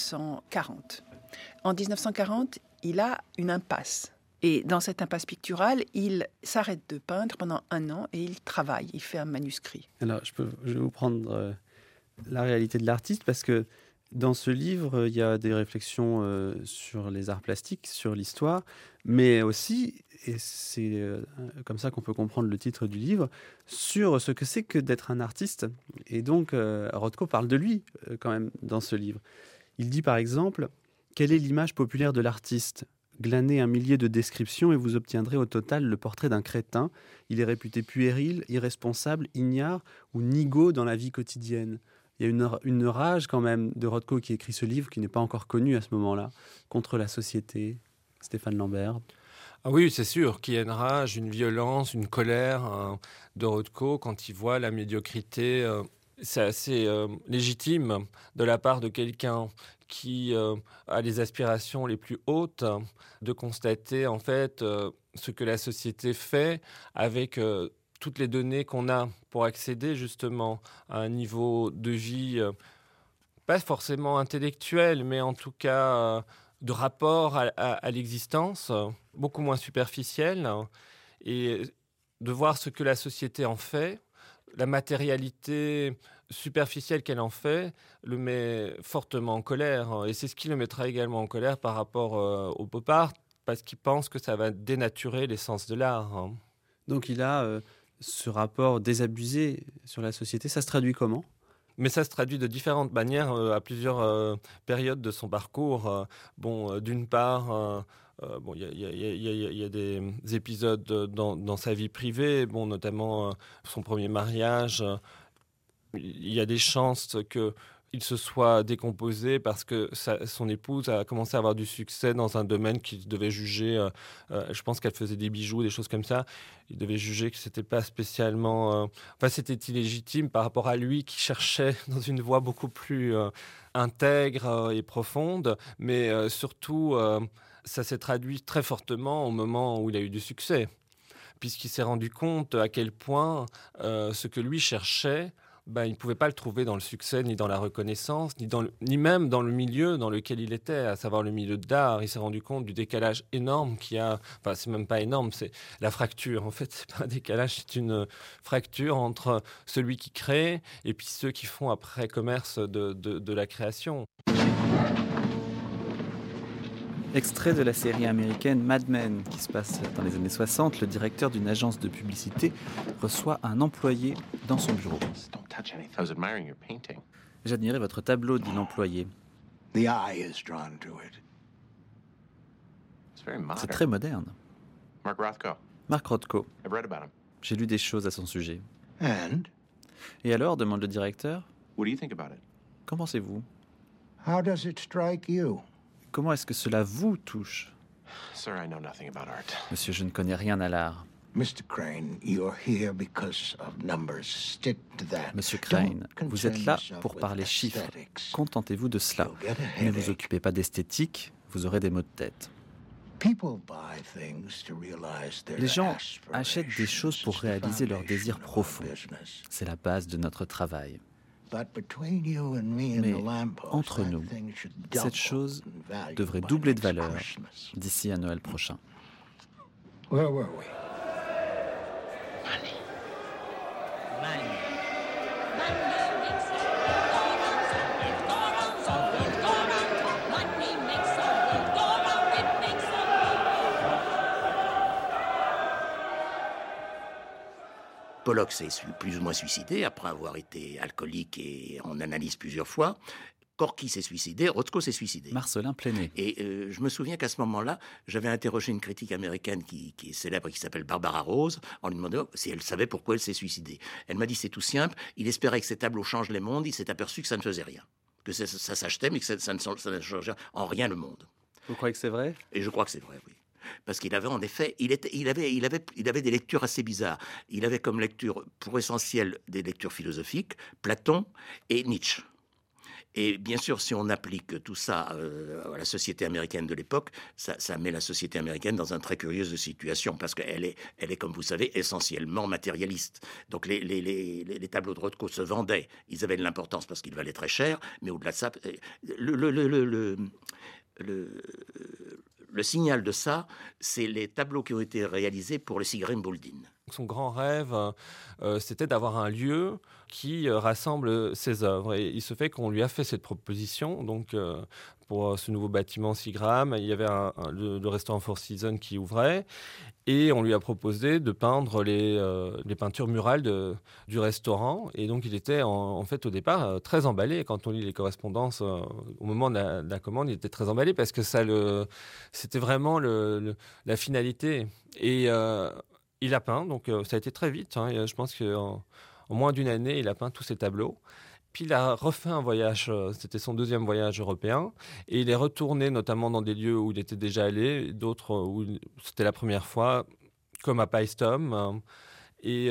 1940. En 1940, il a une impasse. Et dans cette impasse picturale, il s'arrête de peindre pendant 1 an et il travaille, il fait un manuscrit. Alors, je vais vous prendre la réalité de l'artiste parce que dans ce livre, il y a des réflexions sur les arts plastiques, sur l'histoire, mais aussi, et c'est comme ça qu'on peut comprendre le titre du livre, sur ce que c'est que d'être un artiste. Et donc, Rothko parle de lui quand même dans ce livre. Il dit par exemple « Quelle est l'image populaire de l'artiste ? Glanez 1 millier de descriptions et vous obtiendrez au total le portrait d'un crétin. Il est réputé puéril, irresponsable, ignare ou nigaud dans la vie quotidienne. » Il y a une rage quand même de Rothko qui écrit ce livre, qui n'est pas encore connu à ce moment-là, contre la société. Stéphane Lambert. Ah oui, c'est sûr qu'il y a une rage, une violence, une colère de Rothko quand il voit la médiocrité. C'est assez légitime de la part de quelqu'un qui a les aspirations les plus hautes de constater en fait ce que la société fait avec toutes les données qu'on a pour accéder justement à un niveau de vie pas forcément intellectuel, mais en tout cas de rapport à l'existence, beaucoup moins superficiel, et de voir ce que la société en fait, la matérialité superficielle qu'elle en fait, le met fortement en colère. Et c'est ce qui le mettra également en colère par rapport au pop art, parce qu'il pense que ça va dénaturer l'essence de l'art. Donc il a ce rapport désabusé sur la société. Ça se traduit comment ? Mais ça se traduit de différentes manières à plusieurs périodes de son parcours. D'une part, il y a des épisodes dans sa vie privée, notamment son premier mariage. Il y a des chances qu'il se soit décomposé parce que son épouse a commencé à avoir du succès dans un domaine qu'il devait juger. Je pense qu'elle faisait des bijoux, des choses comme ça. Il devait juger que c'était pas spécialement... c'était illégitime par rapport à lui qui cherchait dans une voie beaucoup plus intègre et profonde. Mais surtout, ça s'est traduit très fortement au moment où il a eu du succès, puisqu'il s'est rendu compte à quel point ce que lui cherchait, il ne pouvait pas le trouver dans le succès, ni dans la reconnaissance, ni même dans le milieu dans lequel il était, à savoir le milieu de l'art. Il s'est rendu compte du décalage énorme qu'il y a. Enfin, c'est même pas énorme, c'est la fracture. En fait, c'est pas un décalage, c'est une fracture entre celui qui crée et puis ceux qui font après commerce de la création. Extrait de la série américaine Mad Men, qui se passe dans les années 60, le directeur d'une agence de publicité reçoit un employé dans son bureau. J'admirais votre tableau, dit l'employé. C'est très moderne. Mark Rothko. J'ai lu des choses à son sujet. Et alors, demande le directeur, qu'en pensez-vous ? Comment est-ce que cela vous touche ? Sir, I know nothing about art. Monsieur, je ne connais rien à l'art. Mr. Crane, you're here because of numbers. Stick to that. Monsieur Crane, vous êtes là pour parler chiffres. Contentez-vous de cela. Ne vous occupez pas d'esthétique, vous aurez des maux de tête. Les gens achètent des choses pour réaliser leurs désirs profonds. C'est la base de notre travail. Mais entre nous, cette chose devrait doubler de valeur d'ici à Noël prochain. Where were we? Pollock s'est plus ou moins suicidé après avoir été alcoolique et en analyse plusieurs fois. Corky s'est suicidé, Rothko s'est suicidé. Marcelin Pléné. Et je me souviens qu'à ce moment-là, j'avais interrogé une critique américaine qui est célèbre, qui s'appelle Barbara Rose, en lui demandant si elle savait pourquoi elle s'est suicidée. Elle m'a dit c'est tout simple, il espérait que ces tableaux changent les mondes, il s'est aperçu que ça ne faisait rien. Que ça s'achetait, mais que ça ne changeait en rien le monde. Vous croyez que c'est vrai ? Et je crois que c'est vrai, oui. Parce qu'il avait en effet, il avait des lectures assez bizarres. Il avait comme lecture, pour essentiel, des lectures philosophiques, Platon et Nietzsche. Et bien sûr, si on applique tout ça à la société américaine de l'époque, ça met la société américaine dans une très curieuse situation, parce qu'elle est, comme vous savez, essentiellement matérialiste. Donc les tableaux de Rothko se vendaient, ils avaient de l'importance parce qu'ils valaient très cher, mais au-delà de ça, le signal de ça, c'est les tableaux qui ont été réalisés pour le Sigrim-Boldin. Son grand rêve, c'était d'avoir un lieu qui rassemble ses œuvres. Et il se fait qu'on lui a fait cette proposition. Donc, pour ce nouveau bâtiment Sigram, il y avait le restaurant Four Seasons qui ouvrait. Et on lui a proposé de peindre les peintures murales du restaurant. Et donc, il était en fait au départ très emballé. Quand on lit les correspondances, au moment de la commande, il était très emballé parce que c'était vraiment la finalité. Et il a peint, donc ça a été très vite. Je pense qu'en moins d'une année, il a peint tous ses tableaux. Puis il a refait un voyage, c'était son deuxième voyage européen, et il est retourné notamment dans des lieux où il était déjà allé, d'autres où c'était la première fois, comme à Paestum, et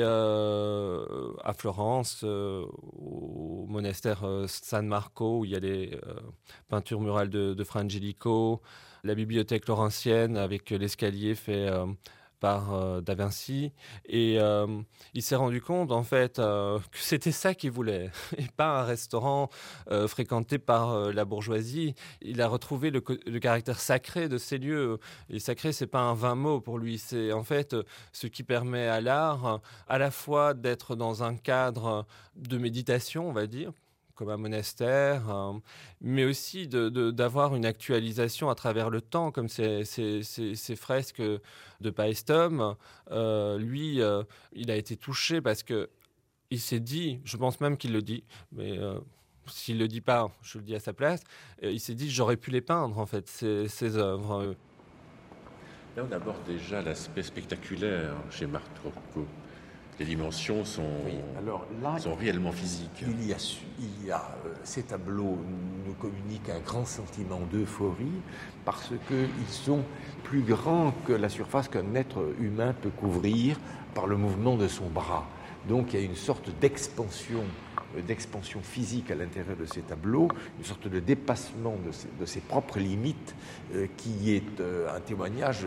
à Florence, au monastère San Marco, où il y a les peintures murales de Fra Angelico, la bibliothèque laurentienne avec l'escalier fait par Da Vinci, et il s'est rendu compte en fait que c'était ça qu'il voulait et pas un restaurant fréquenté par la bourgeoisie. Il a retrouvé le caractère sacré de ces lieux. Et sacré, c'est pas un vain mot pour lui, c'est en fait ce qui permet à l'art à la fois d'être dans un cadre de méditation, on va dire, comme un monastère, mais aussi d'avoir une actualisation à travers le temps, comme ces fresques de Paestum. Lui, il a été touché parce qu'il s'est dit, je pense même qu'il le dit, mais s'il ne le dit pas, je le dis à sa place, il s'est dit, j'aurais pu les peindre, en fait, ces œuvres. Là, on aborde déjà l'aspect spectaculaire chez Marc Rothko. Les dimensions sont réellement physiques. Il y a ces tableaux nous communiquent un grand sentiment d'euphorie parce qu'ils sont plus grands que la surface qu'un être humain peut couvrir par le mouvement de son bras. Donc il y a une sorte d'expansion physique à l'intérieur de ces tableaux, une sorte de dépassement de ses propres limites qui est un témoignage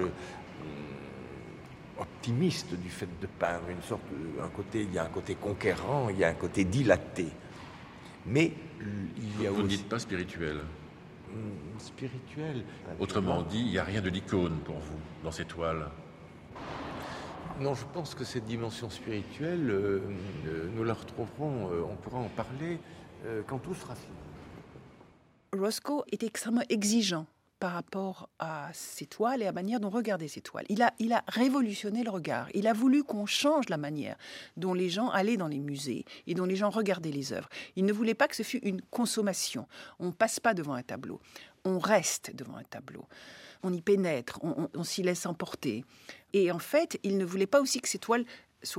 optimiste du fait de peindre, il y a un côté conquérant, il y a un côté dilaté. Mais il y a Vous ne aussi... dites pas spirituel. Spirituel. Autrement dit, il n'y a rien de l'icône pour vous dans ces toiles. Non, je pense que cette dimension spirituelle, nous la retrouverons, on pourra en parler quand tout sera fini. Rothko était extrêmement exigeant par rapport à ces toiles et à la manière dont regarder ces toiles. Il a révolutionné le regard. Il a voulu qu'on change la manière dont les gens allaient dans les musées et dont les gens regardaient les œuvres. Il ne voulait pas que ce fût une consommation. On ne passe pas devant un tableau. On reste devant un tableau. On y pénètre, on s'y laisse emporter. Et en fait, il ne voulait pas aussi que ces toiles soient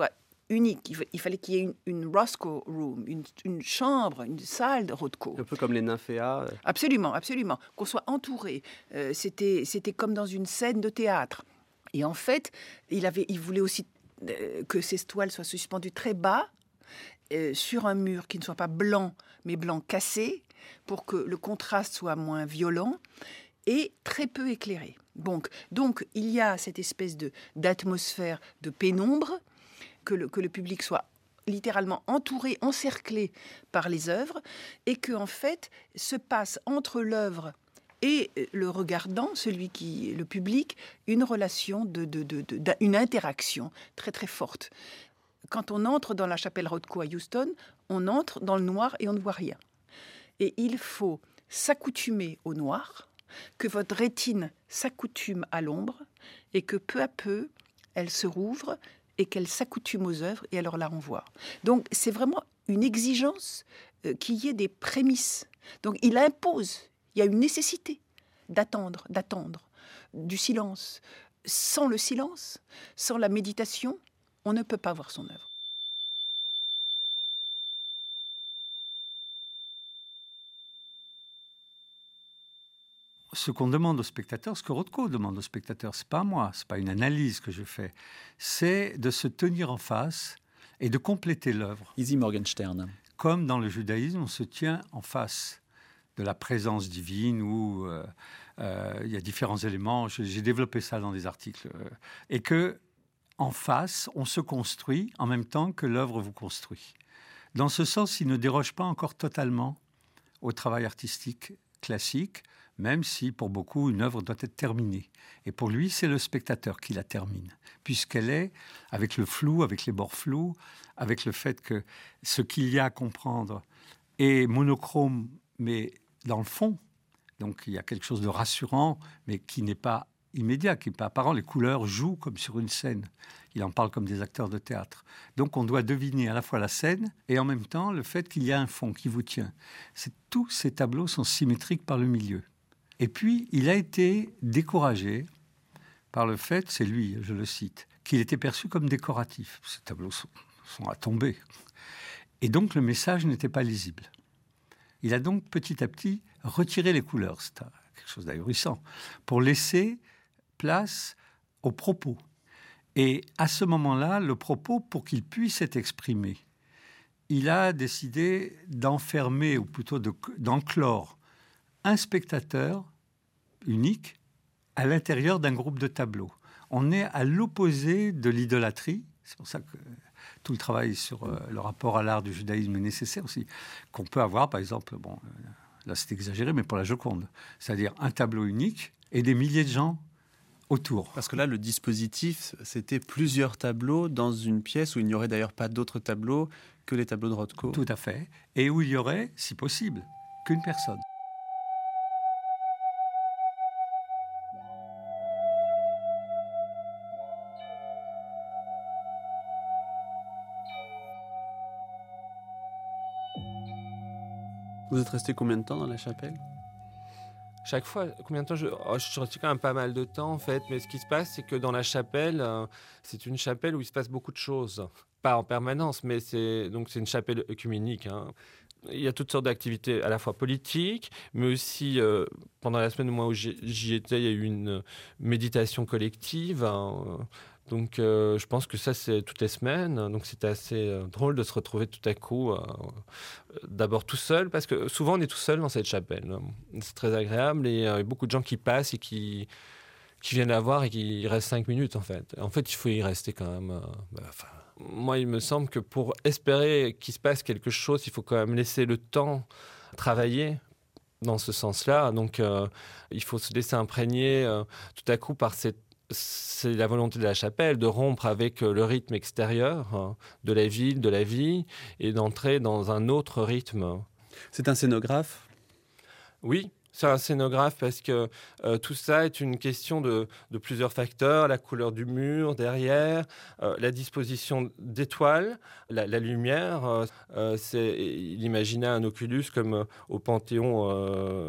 unique. Il fallait qu'il y ait une Roscoe Room, une chambre, une salle de Rothko. Un peu comme les nymphéas. Absolument, absolument. Qu'on soit entouré. C'était comme dans une scène de théâtre. Et en fait, il voulait aussi que ces toiles soient suspendues très bas, sur un mur qui ne soit pas blanc, mais blanc cassé, pour que le contraste soit moins violent et très peu éclairé. Donc il y a cette espèce d'atmosphère de pénombre, que le public soit littéralement entouré, encerclé par les œuvres, et que en fait se passe entre l'œuvre et le regardant, le public, une relation, une interaction très très forte. Quand on entre dans la chapelle Rothko à Houston, on entre dans le noir et on ne voit rien. Et il faut s'accoutumer au noir, que votre rétine s'accoutume à l'ombre, et que peu à peu, elle se rouvre et qu'elle s'accoutume aux œuvres, et alors là, on voit. Donc, c'est vraiment une exigence qu'il y ait des prémices. Donc, il impose, il y a une nécessité d'attendre, du silence. Sans le silence, sans la méditation, on ne peut pas voir son œuvre. Ce qu'on demande aux spectateurs, ce que Rothko demande aux spectateurs, c'est pas moi, c'est pas une analyse que je fais, c'est de se tenir en face et de compléter l'œuvre. Isi Morgenstern. Comme dans le judaïsme, on se tient en face de la présence divine où il y a différents éléments. J'ai développé ça dans des articles. Et que en face, on se construit en même temps que l'œuvre vous construit. Dans ce sens, il ne déroge pas encore totalement au travail artistique classique, même si pour beaucoup une œuvre doit être terminée. Et pour lui, c'est le spectateur qui la termine, puisqu'elle est, avec le flou, avec les bords flous, avec le fait que ce qu'il y a à comprendre est monochrome, mais dans le fond. Donc il y a quelque chose de rassurant, mais qui n'est pas immédiat, qui n'est pas apparent. Les couleurs jouent comme sur une scène. Il en parle comme des acteurs de théâtre. Donc on doit deviner à la fois la scène et en même temps le fait qu'il y a un fond qui vous tient. Tous ces tableaux sont symétriques par le milieu. Et puis, il a été découragé par le fait, c'est lui, je le cite, qu'il était perçu comme décoratif. Ces tableaux sont à tomber. Et donc, le message n'était pas lisible. Il a donc petit à petit retiré les couleurs, c'est quelque chose d'ahurissant, pour laisser place au propos. Et à ce moment-là, le propos, pour qu'il puisse être exprimé, il a décidé d'enfermer, ou plutôt d'enclore, un spectateur unique à l'intérieur d'un groupe de tableaux. On est à l'opposé de l'idolâtrie. C'est pour ça que tout le travail sur le rapport à l'art du judaïsme est nécessaire aussi. Qu'on peut avoir, par exemple, là c'est exagéré, mais pour la Joconde, c'est-à-dire un tableau unique et des milliers de gens autour. Parce que là, le dispositif, c'était plusieurs tableaux dans une pièce où il n'y aurait d'ailleurs pas d'autres tableaux que les tableaux de Rothko. Tout à fait. Et où il y aurait, si possible, qu'une personne. Vous êtes resté combien de temps dans la chapelle ? Chaque fois, combien de temps je suis resté quand même pas mal de temps en fait, mais ce qui se passe, c'est que dans la chapelle, c'est une chapelle où il se passe beaucoup de choses. Pas en permanence, mais c'est une chapelle œcuménique. Hein. Il y a toutes sortes d'activités à la fois politiques, mais aussi pendant la semaine où j'y étais, il y a eu une méditation collective. Hein. Donc je pense que ça c'est toutes les semaines, donc c'était assez drôle de se retrouver tout à coup d'abord tout seul, parce que souvent on est tout seul dans cette chapelle, c'est très agréable et il y a beaucoup de gens qui passent et qui viennent la voir et qui restent 5 minutes en fait il faut y rester quand même. Moi il me semble que pour espérer qu'il se passe quelque chose, il faut quand même laisser le temps travailler dans ce sens-là, donc il faut se laisser imprégner tout à coup par c'est la volonté de la chapelle de rompre avec le rythme extérieur de la ville, de la vie, et d'entrer dans un autre rythme. C'est un scénographe ? Oui, c'est un scénographe parce que tout ça est une question de plusieurs facteurs, la couleur du mur derrière, la disposition d'étoiles, la lumière. Il imaginait un oculus comme au Panthéon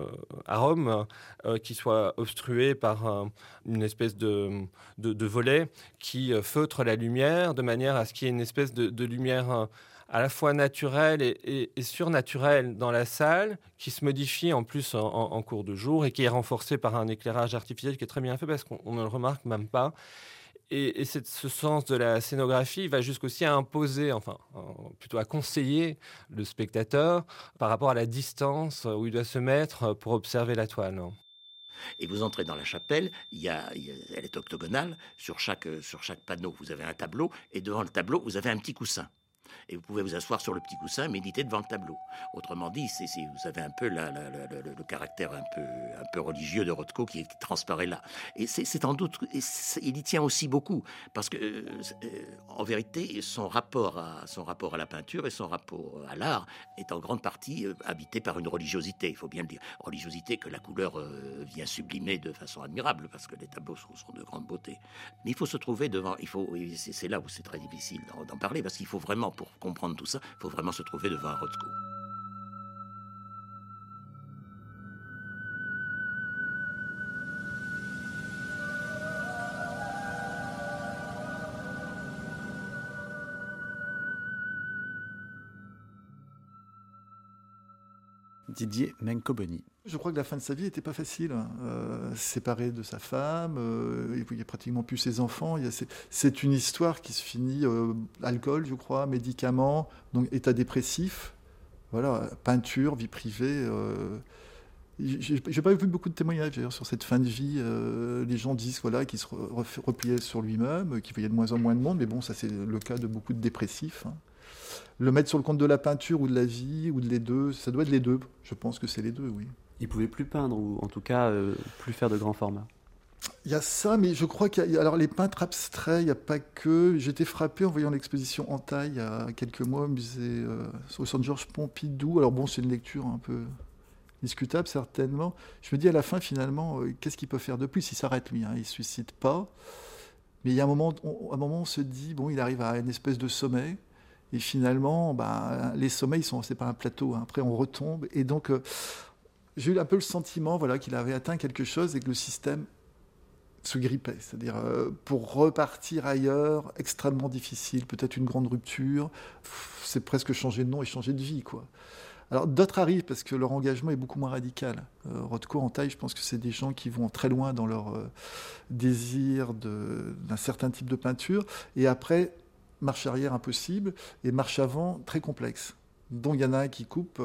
à Rome, qui soit obstrué par une espèce de volet qui feutre la lumière de manière à ce qu'il y ait une espèce de lumière à la fois naturelle et surnaturelle dans la salle, qui se modifie en plus en cours de jour et qui est renforcée par un éclairage artificiel qui est très bien fait parce qu'on ne le remarque même pas. Et ce sens de la scénographie va jusqu'aussi à imposer, plutôt à conseiller le spectateur par rapport à la distance où il doit se mettre pour observer la toile. Et vous entrez dans la chapelle, elle est octogonale, sur chaque panneau vous avez un tableau, et devant le tableau vous avez un petit coussin. Et vous pouvez vous asseoir sur le petit coussin et méditer devant le tableau. Autrement dit, vous avez un peu le caractère un peu religieux de Rothko qui transparaît là. Et c'est en doute, il y tient aussi beaucoup, parce que en vérité, son rapport à la peinture et son rapport à l'art est en grande partie habité par une religiosité, il faut bien le dire. Religiosité que la couleur vient sublimer de façon admirable, parce que les tableaux sont de grande beauté. Mais il faut se trouver devant, c'est là où c'est très difficile d'en parler, parce qu'il faut vraiment, pour comprendre tout ça, il faut vraiment se trouver devant un Rothko. Didier Mencoboni. Je crois que la fin de sa vie n'était pas facile. Séparé de sa femme, il n'y a pratiquement plus ses enfants. C'est une histoire qui se finit alcool, je crois, médicaments, donc état dépressif, voilà, peinture, vie privée. J'ai pas vu beaucoup de témoignages d'ailleurs sur cette fin de vie. Les gens disent qu'il se repliait sur lui-même, qu'il voyait de moins en moins de monde, mais bon, ça c'est le cas de beaucoup de dépressifs. Le mettre sur le compte de la peinture ou de la vie, ou de les deux, ça doit être les deux. Je pense que c'est les deux, oui. Il ne pouvait plus peindre, ou en tout cas plus faire de grands formats. Il y a ça, mais je crois alors les peintres abstraits, il n'y a pas que... J'étais frappé en voyant l'exposition en taille il y a quelques mois au musée au Centre Georges Pompidou. Alors bon, c'est une lecture un peu discutable, certainement. Je me dis à la fin, finalement, qu'est-ce qu'il peut faire de plus? Il s'arrête, lui, il ne se suicide pas. Mais il y a un moment, on se dit, bon, il arrive à une espèce de sommet. Et finalement, les sommets, c'est pas un plateau. Après, on retombe. Et donc, j'ai eu un peu le sentiment qu'il avait atteint quelque chose et que le système se grippait. C'est-à-dire, pour repartir ailleurs, extrêmement difficile, peut-être une grande rupture. C'est presque changer de nom et changer de vie, quoi. Alors, d'autres arrivent parce que leur engagement est beaucoup moins radical. Rothko, en taille, je pense que c'est des gens qui vont très loin dans leur désir d'un certain type de peinture. Et après... marche arrière impossible et marche avant très complexe. Donc il y en a un qui coupe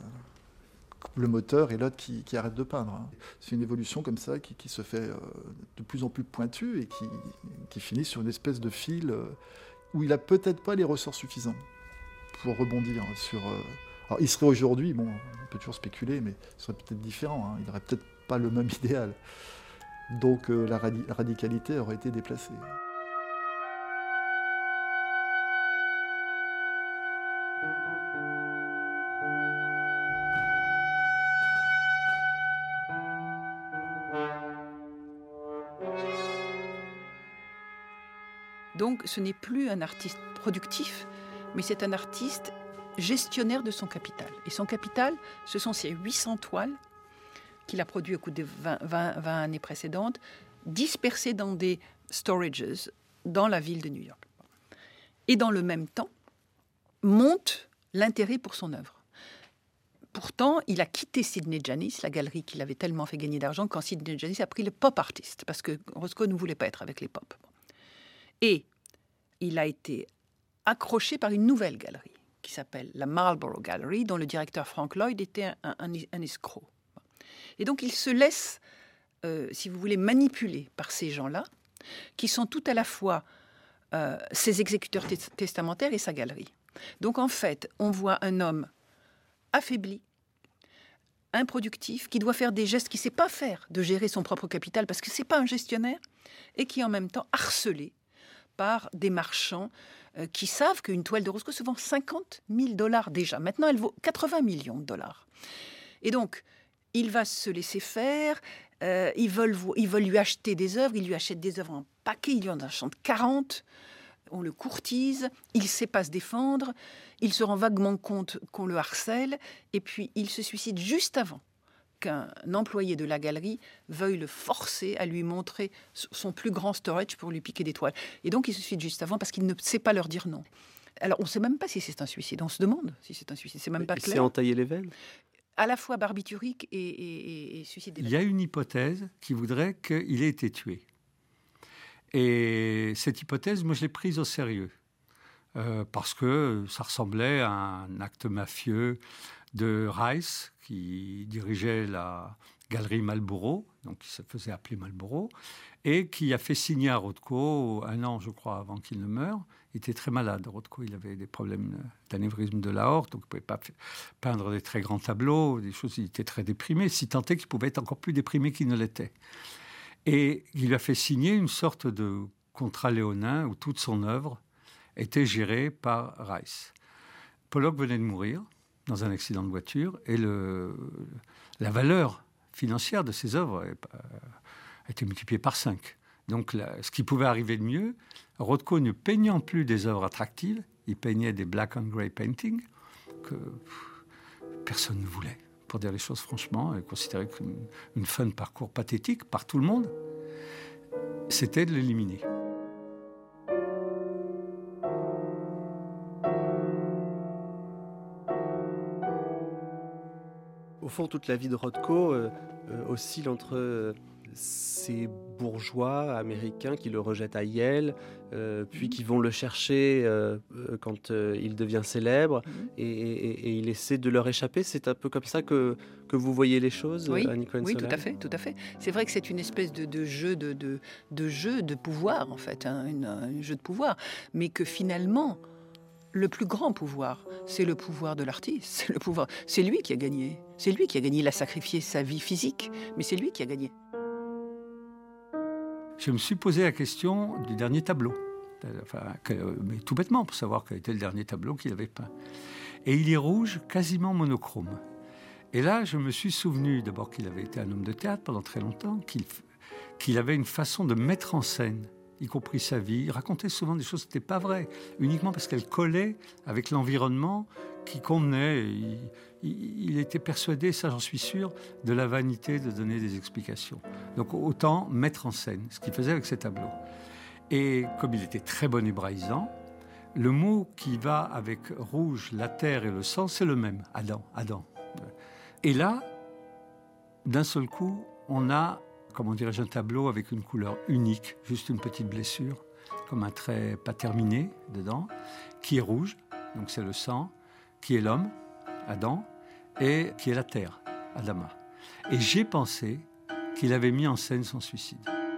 le moteur et l'autre qui arrête de peindre. C'est une évolution comme ça qui se fait de plus en plus pointue et qui finit sur une espèce de fil où il n'a peut-être pas les ressorts suffisants pour rebondir sur... Alors il serait aujourd'hui, bon, on peut toujours spéculer, mais ce serait peut-être différent. Il n'aurait peut-être pas le même idéal. Donc la radicalité aurait été déplacée. Donc ce n'est plus un artiste productif, mais c'est un artiste gestionnaire de son capital. Et son capital, ce sont ces 800 toiles qu'il a produites au cours des 20 années précédentes, dispersées dans des storages dans la ville de New York. Et dans le même temps, monte l'intérêt pour son œuvre. Pourtant, il a quitté Sidney Janis, la galerie qui l'avait tellement fait gagner d'argent, quand Sidney Janis a pris le pop artist, parce que Rothko ne voulait pas être avec les pop. Et il a été accroché par une nouvelle galerie qui s'appelle la Marlborough Gallery, dont le directeur Frank Lloyd était un escroc. Et donc il se laisse, si vous voulez, manipuler par ces gens-là, qui sont tout à la fois ses exécuteurs testamentaires et sa galerie. Donc en fait, on voit un homme affaibli, improductif, qui doit faire des gestes qu'il ne sait pas faire, de gérer son propre capital, parce que ce n'est pas un gestionnaire, et qui est en même temps harcelé par des marchands qui savent qu'une toile de Rothko se vend $50 000 déjà. Maintenant, elle vaut 80 millions de dollars. Et donc, il va se laisser faire, ils veulent lui acheter des œuvres, ils lui achètent des œuvres en paquet, ils lui en achètent 40, on le courtise, il ne sait pas se défendre, il se rend vaguement compte qu'on le harcèle, et puis il se suicide juste avant qu'un employé de la galerie veuille le forcer à lui montrer son plus grand storage pour lui piquer des toiles. Et donc, il se suicide juste avant parce qu'il ne sait pas leur dire non. Alors, on ne sait même pas si c'est un suicide. On se demande si c'est un suicide. C'est même pas clair. Il s'est entaillé les veines ? À la fois barbiturique et suicide. Il y a une hypothèse qui voudrait qu'il ait été tué. Et cette hypothèse, moi, je l'ai prise au sérieux. Parce que ça ressemblait à un acte mafieux de Rice, qui dirigeait la galerie Marlborough, donc qui se faisait appeler Marlborough, et qui a fait signer à Rothko 1 an, je crois, avant qu'il ne meure. Il était très malade, Rothko. Il avait des problèmes d'anévrisme de l'aorte, donc il ne pouvait pas peindre des très grands tableaux, des choses. Il était très déprimé, si tant est qu'il pouvait être encore plus déprimé qu'il ne l'était. Et il lui a fait signer une sorte de contrat léonin où toute son œuvre était gérée par Rice. Pollock venait de mourir dans un accident de voiture et la valeur financière de ses œuvres a été multipliée par 5. Donc, ce qui pouvait arriver de mieux, Rothko ne peignant plus des œuvres attractives, il peignait des black and grey paintings que personne ne voulait. Pour dire les choses franchement, et considéré comme une fin de parcours pathétique par tout le monde, c'était de l'éliminer. Au fond, toute la vie de Rothko oscille entre ces bourgeois américains qui le rejettent à Yale, puis qui vont le chercher quand il devient célèbre, et il essaie de leur échapper. C'est un peu comme ça que vous voyez les choses, oui, Annie Cohen-Solal? Oui, tout à fait. C'est vrai que c'est une espèce de jeu de pouvoir, en fait, un jeu de pouvoir, mais que finalement, le plus grand pouvoir, c'est le pouvoir de l'artiste. C'est lui qui a gagné. C'est lui qui a gagné. Il a sacrifié sa vie physique, mais c'est lui qui a gagné. Je me suis posé la question du dernier tableau, mais tout bêtement, pour savoir quel était le dernier tableau qu'il avait peint. Et il est rouge, quasiment monochrome. Et là, je me suis souvenu d'abord qu'il avait été un homme de théâtre pendant très longtemps, qu'il avait une façon de mettre en scène, y compris sa vie. Il racontait souvent des choses qui n'étaient pas vraies, uniquement parce qu'elles collaient avec l'environnement qui convenait. Il était persuadé, ça j'en suis sûr, de la vanité de donner des explications. Donc autant mettre en scène, ce qu'il faisait avec ses tableaux. Et comme il était très bon hébraïsant, le mot qui va avec rouge, la terre et le sang, c'est le même, Adam. Et là, d'un seul coup, on a, comment dirais-je, un tableau avec une couleur unique, juste une petite blessure, comme un trait pas terminé dedans, qui est rouge, donc c'est le sang, qui est l'homme, Adam, et qui est la terre, Adama. Et j'ai pensé qu'il avait mis en scène son suicide.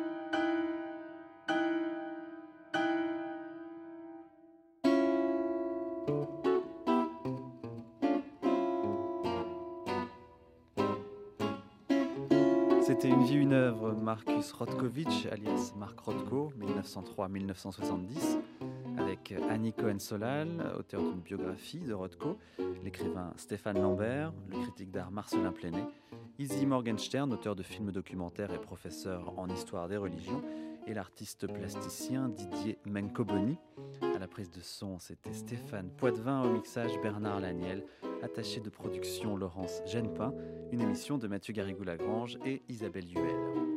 C'était Une vie, une œuvre, Marcus Rothkovich, alias Marc Rothko, 1903-1970, avec Annie Cohen-Solal, auteure d'une biographie de Rothko, l'écrivain Stéphane Lambert, le critique d'art Marcelin Plénet, Izzy Morgenstern, auteur de films documentaires et professeur en histoire des religions, et l'artiste plasticien Didier Menkoboni. À la prise de son, c'était Stéphane Poitvin, au mixage Bernard Laniel, attaché de production Laurence Genepin, une émission de Mathieu Garrigou-Lagrange et Isabelle Huel.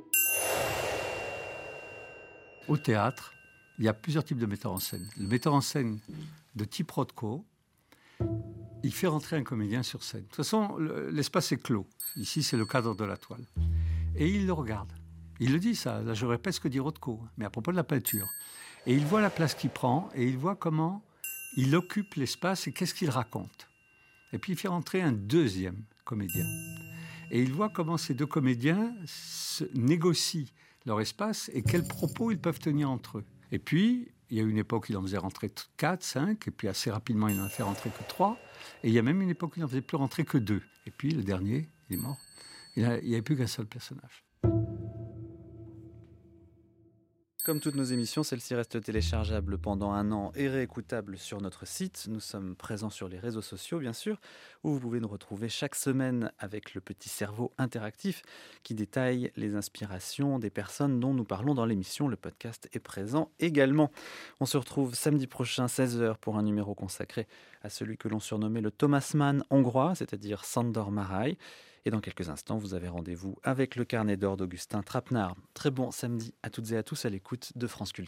Au théâtre, il y a plusieurs types de metteurs en scène. Le metteur en scène de type Rothko, il fait rentrer un comédien sur scène. De toute façon, l'espace est clos. Ici, c'est le cadre de la toile. Et il le regarde. Il le dit, ça. Là, je répète ce que dit Rothko, mais à propos de la peinture. Et il voit la place qu'il prend, et il voit comment il occupe l'espace et qu'est-ce qu'il raconte. Et puis, il fait rentrer un deuxième comédien. Et il voit comment ces deux comédiens négocient leur espace et quels propos ils peuvent tenir entre eux. Et puis, il y a une époque où il en faisait rentrer 4, 5, et puis assez rapidement, il en a fait rentrer que 3. Et il y a même une époque où il n'en faisait plus rentrer que 2. Et puis, le dernier, il est mort. Il n'y avait plus qu'un seul personnage. Comme toutes nos émissions, celle-ci reste téléchargeable pendant 1 an et réécoutable sur notre site. Nous sommes présents sur les réseaux sociaux, bien sûr, où vous pouvez nous retrouver chaque semaine avec le petit cerveau interactif qui détaille les inspirations des personnes dont nous parlons dans l'émission. Le podcast est présent également. On se retrouve samedi prochain, 16h, pour un numéro consacré à celui que l'on surnommait le Thomas Mann hongrois, c'est-à-dire Sándor Márai. Et dans quelques instants, vous avez rendez-vous avec le carnet d'or d'Augustin Trapenard. Très bon samedi à toutes et à tous à l'écoute de France Culture.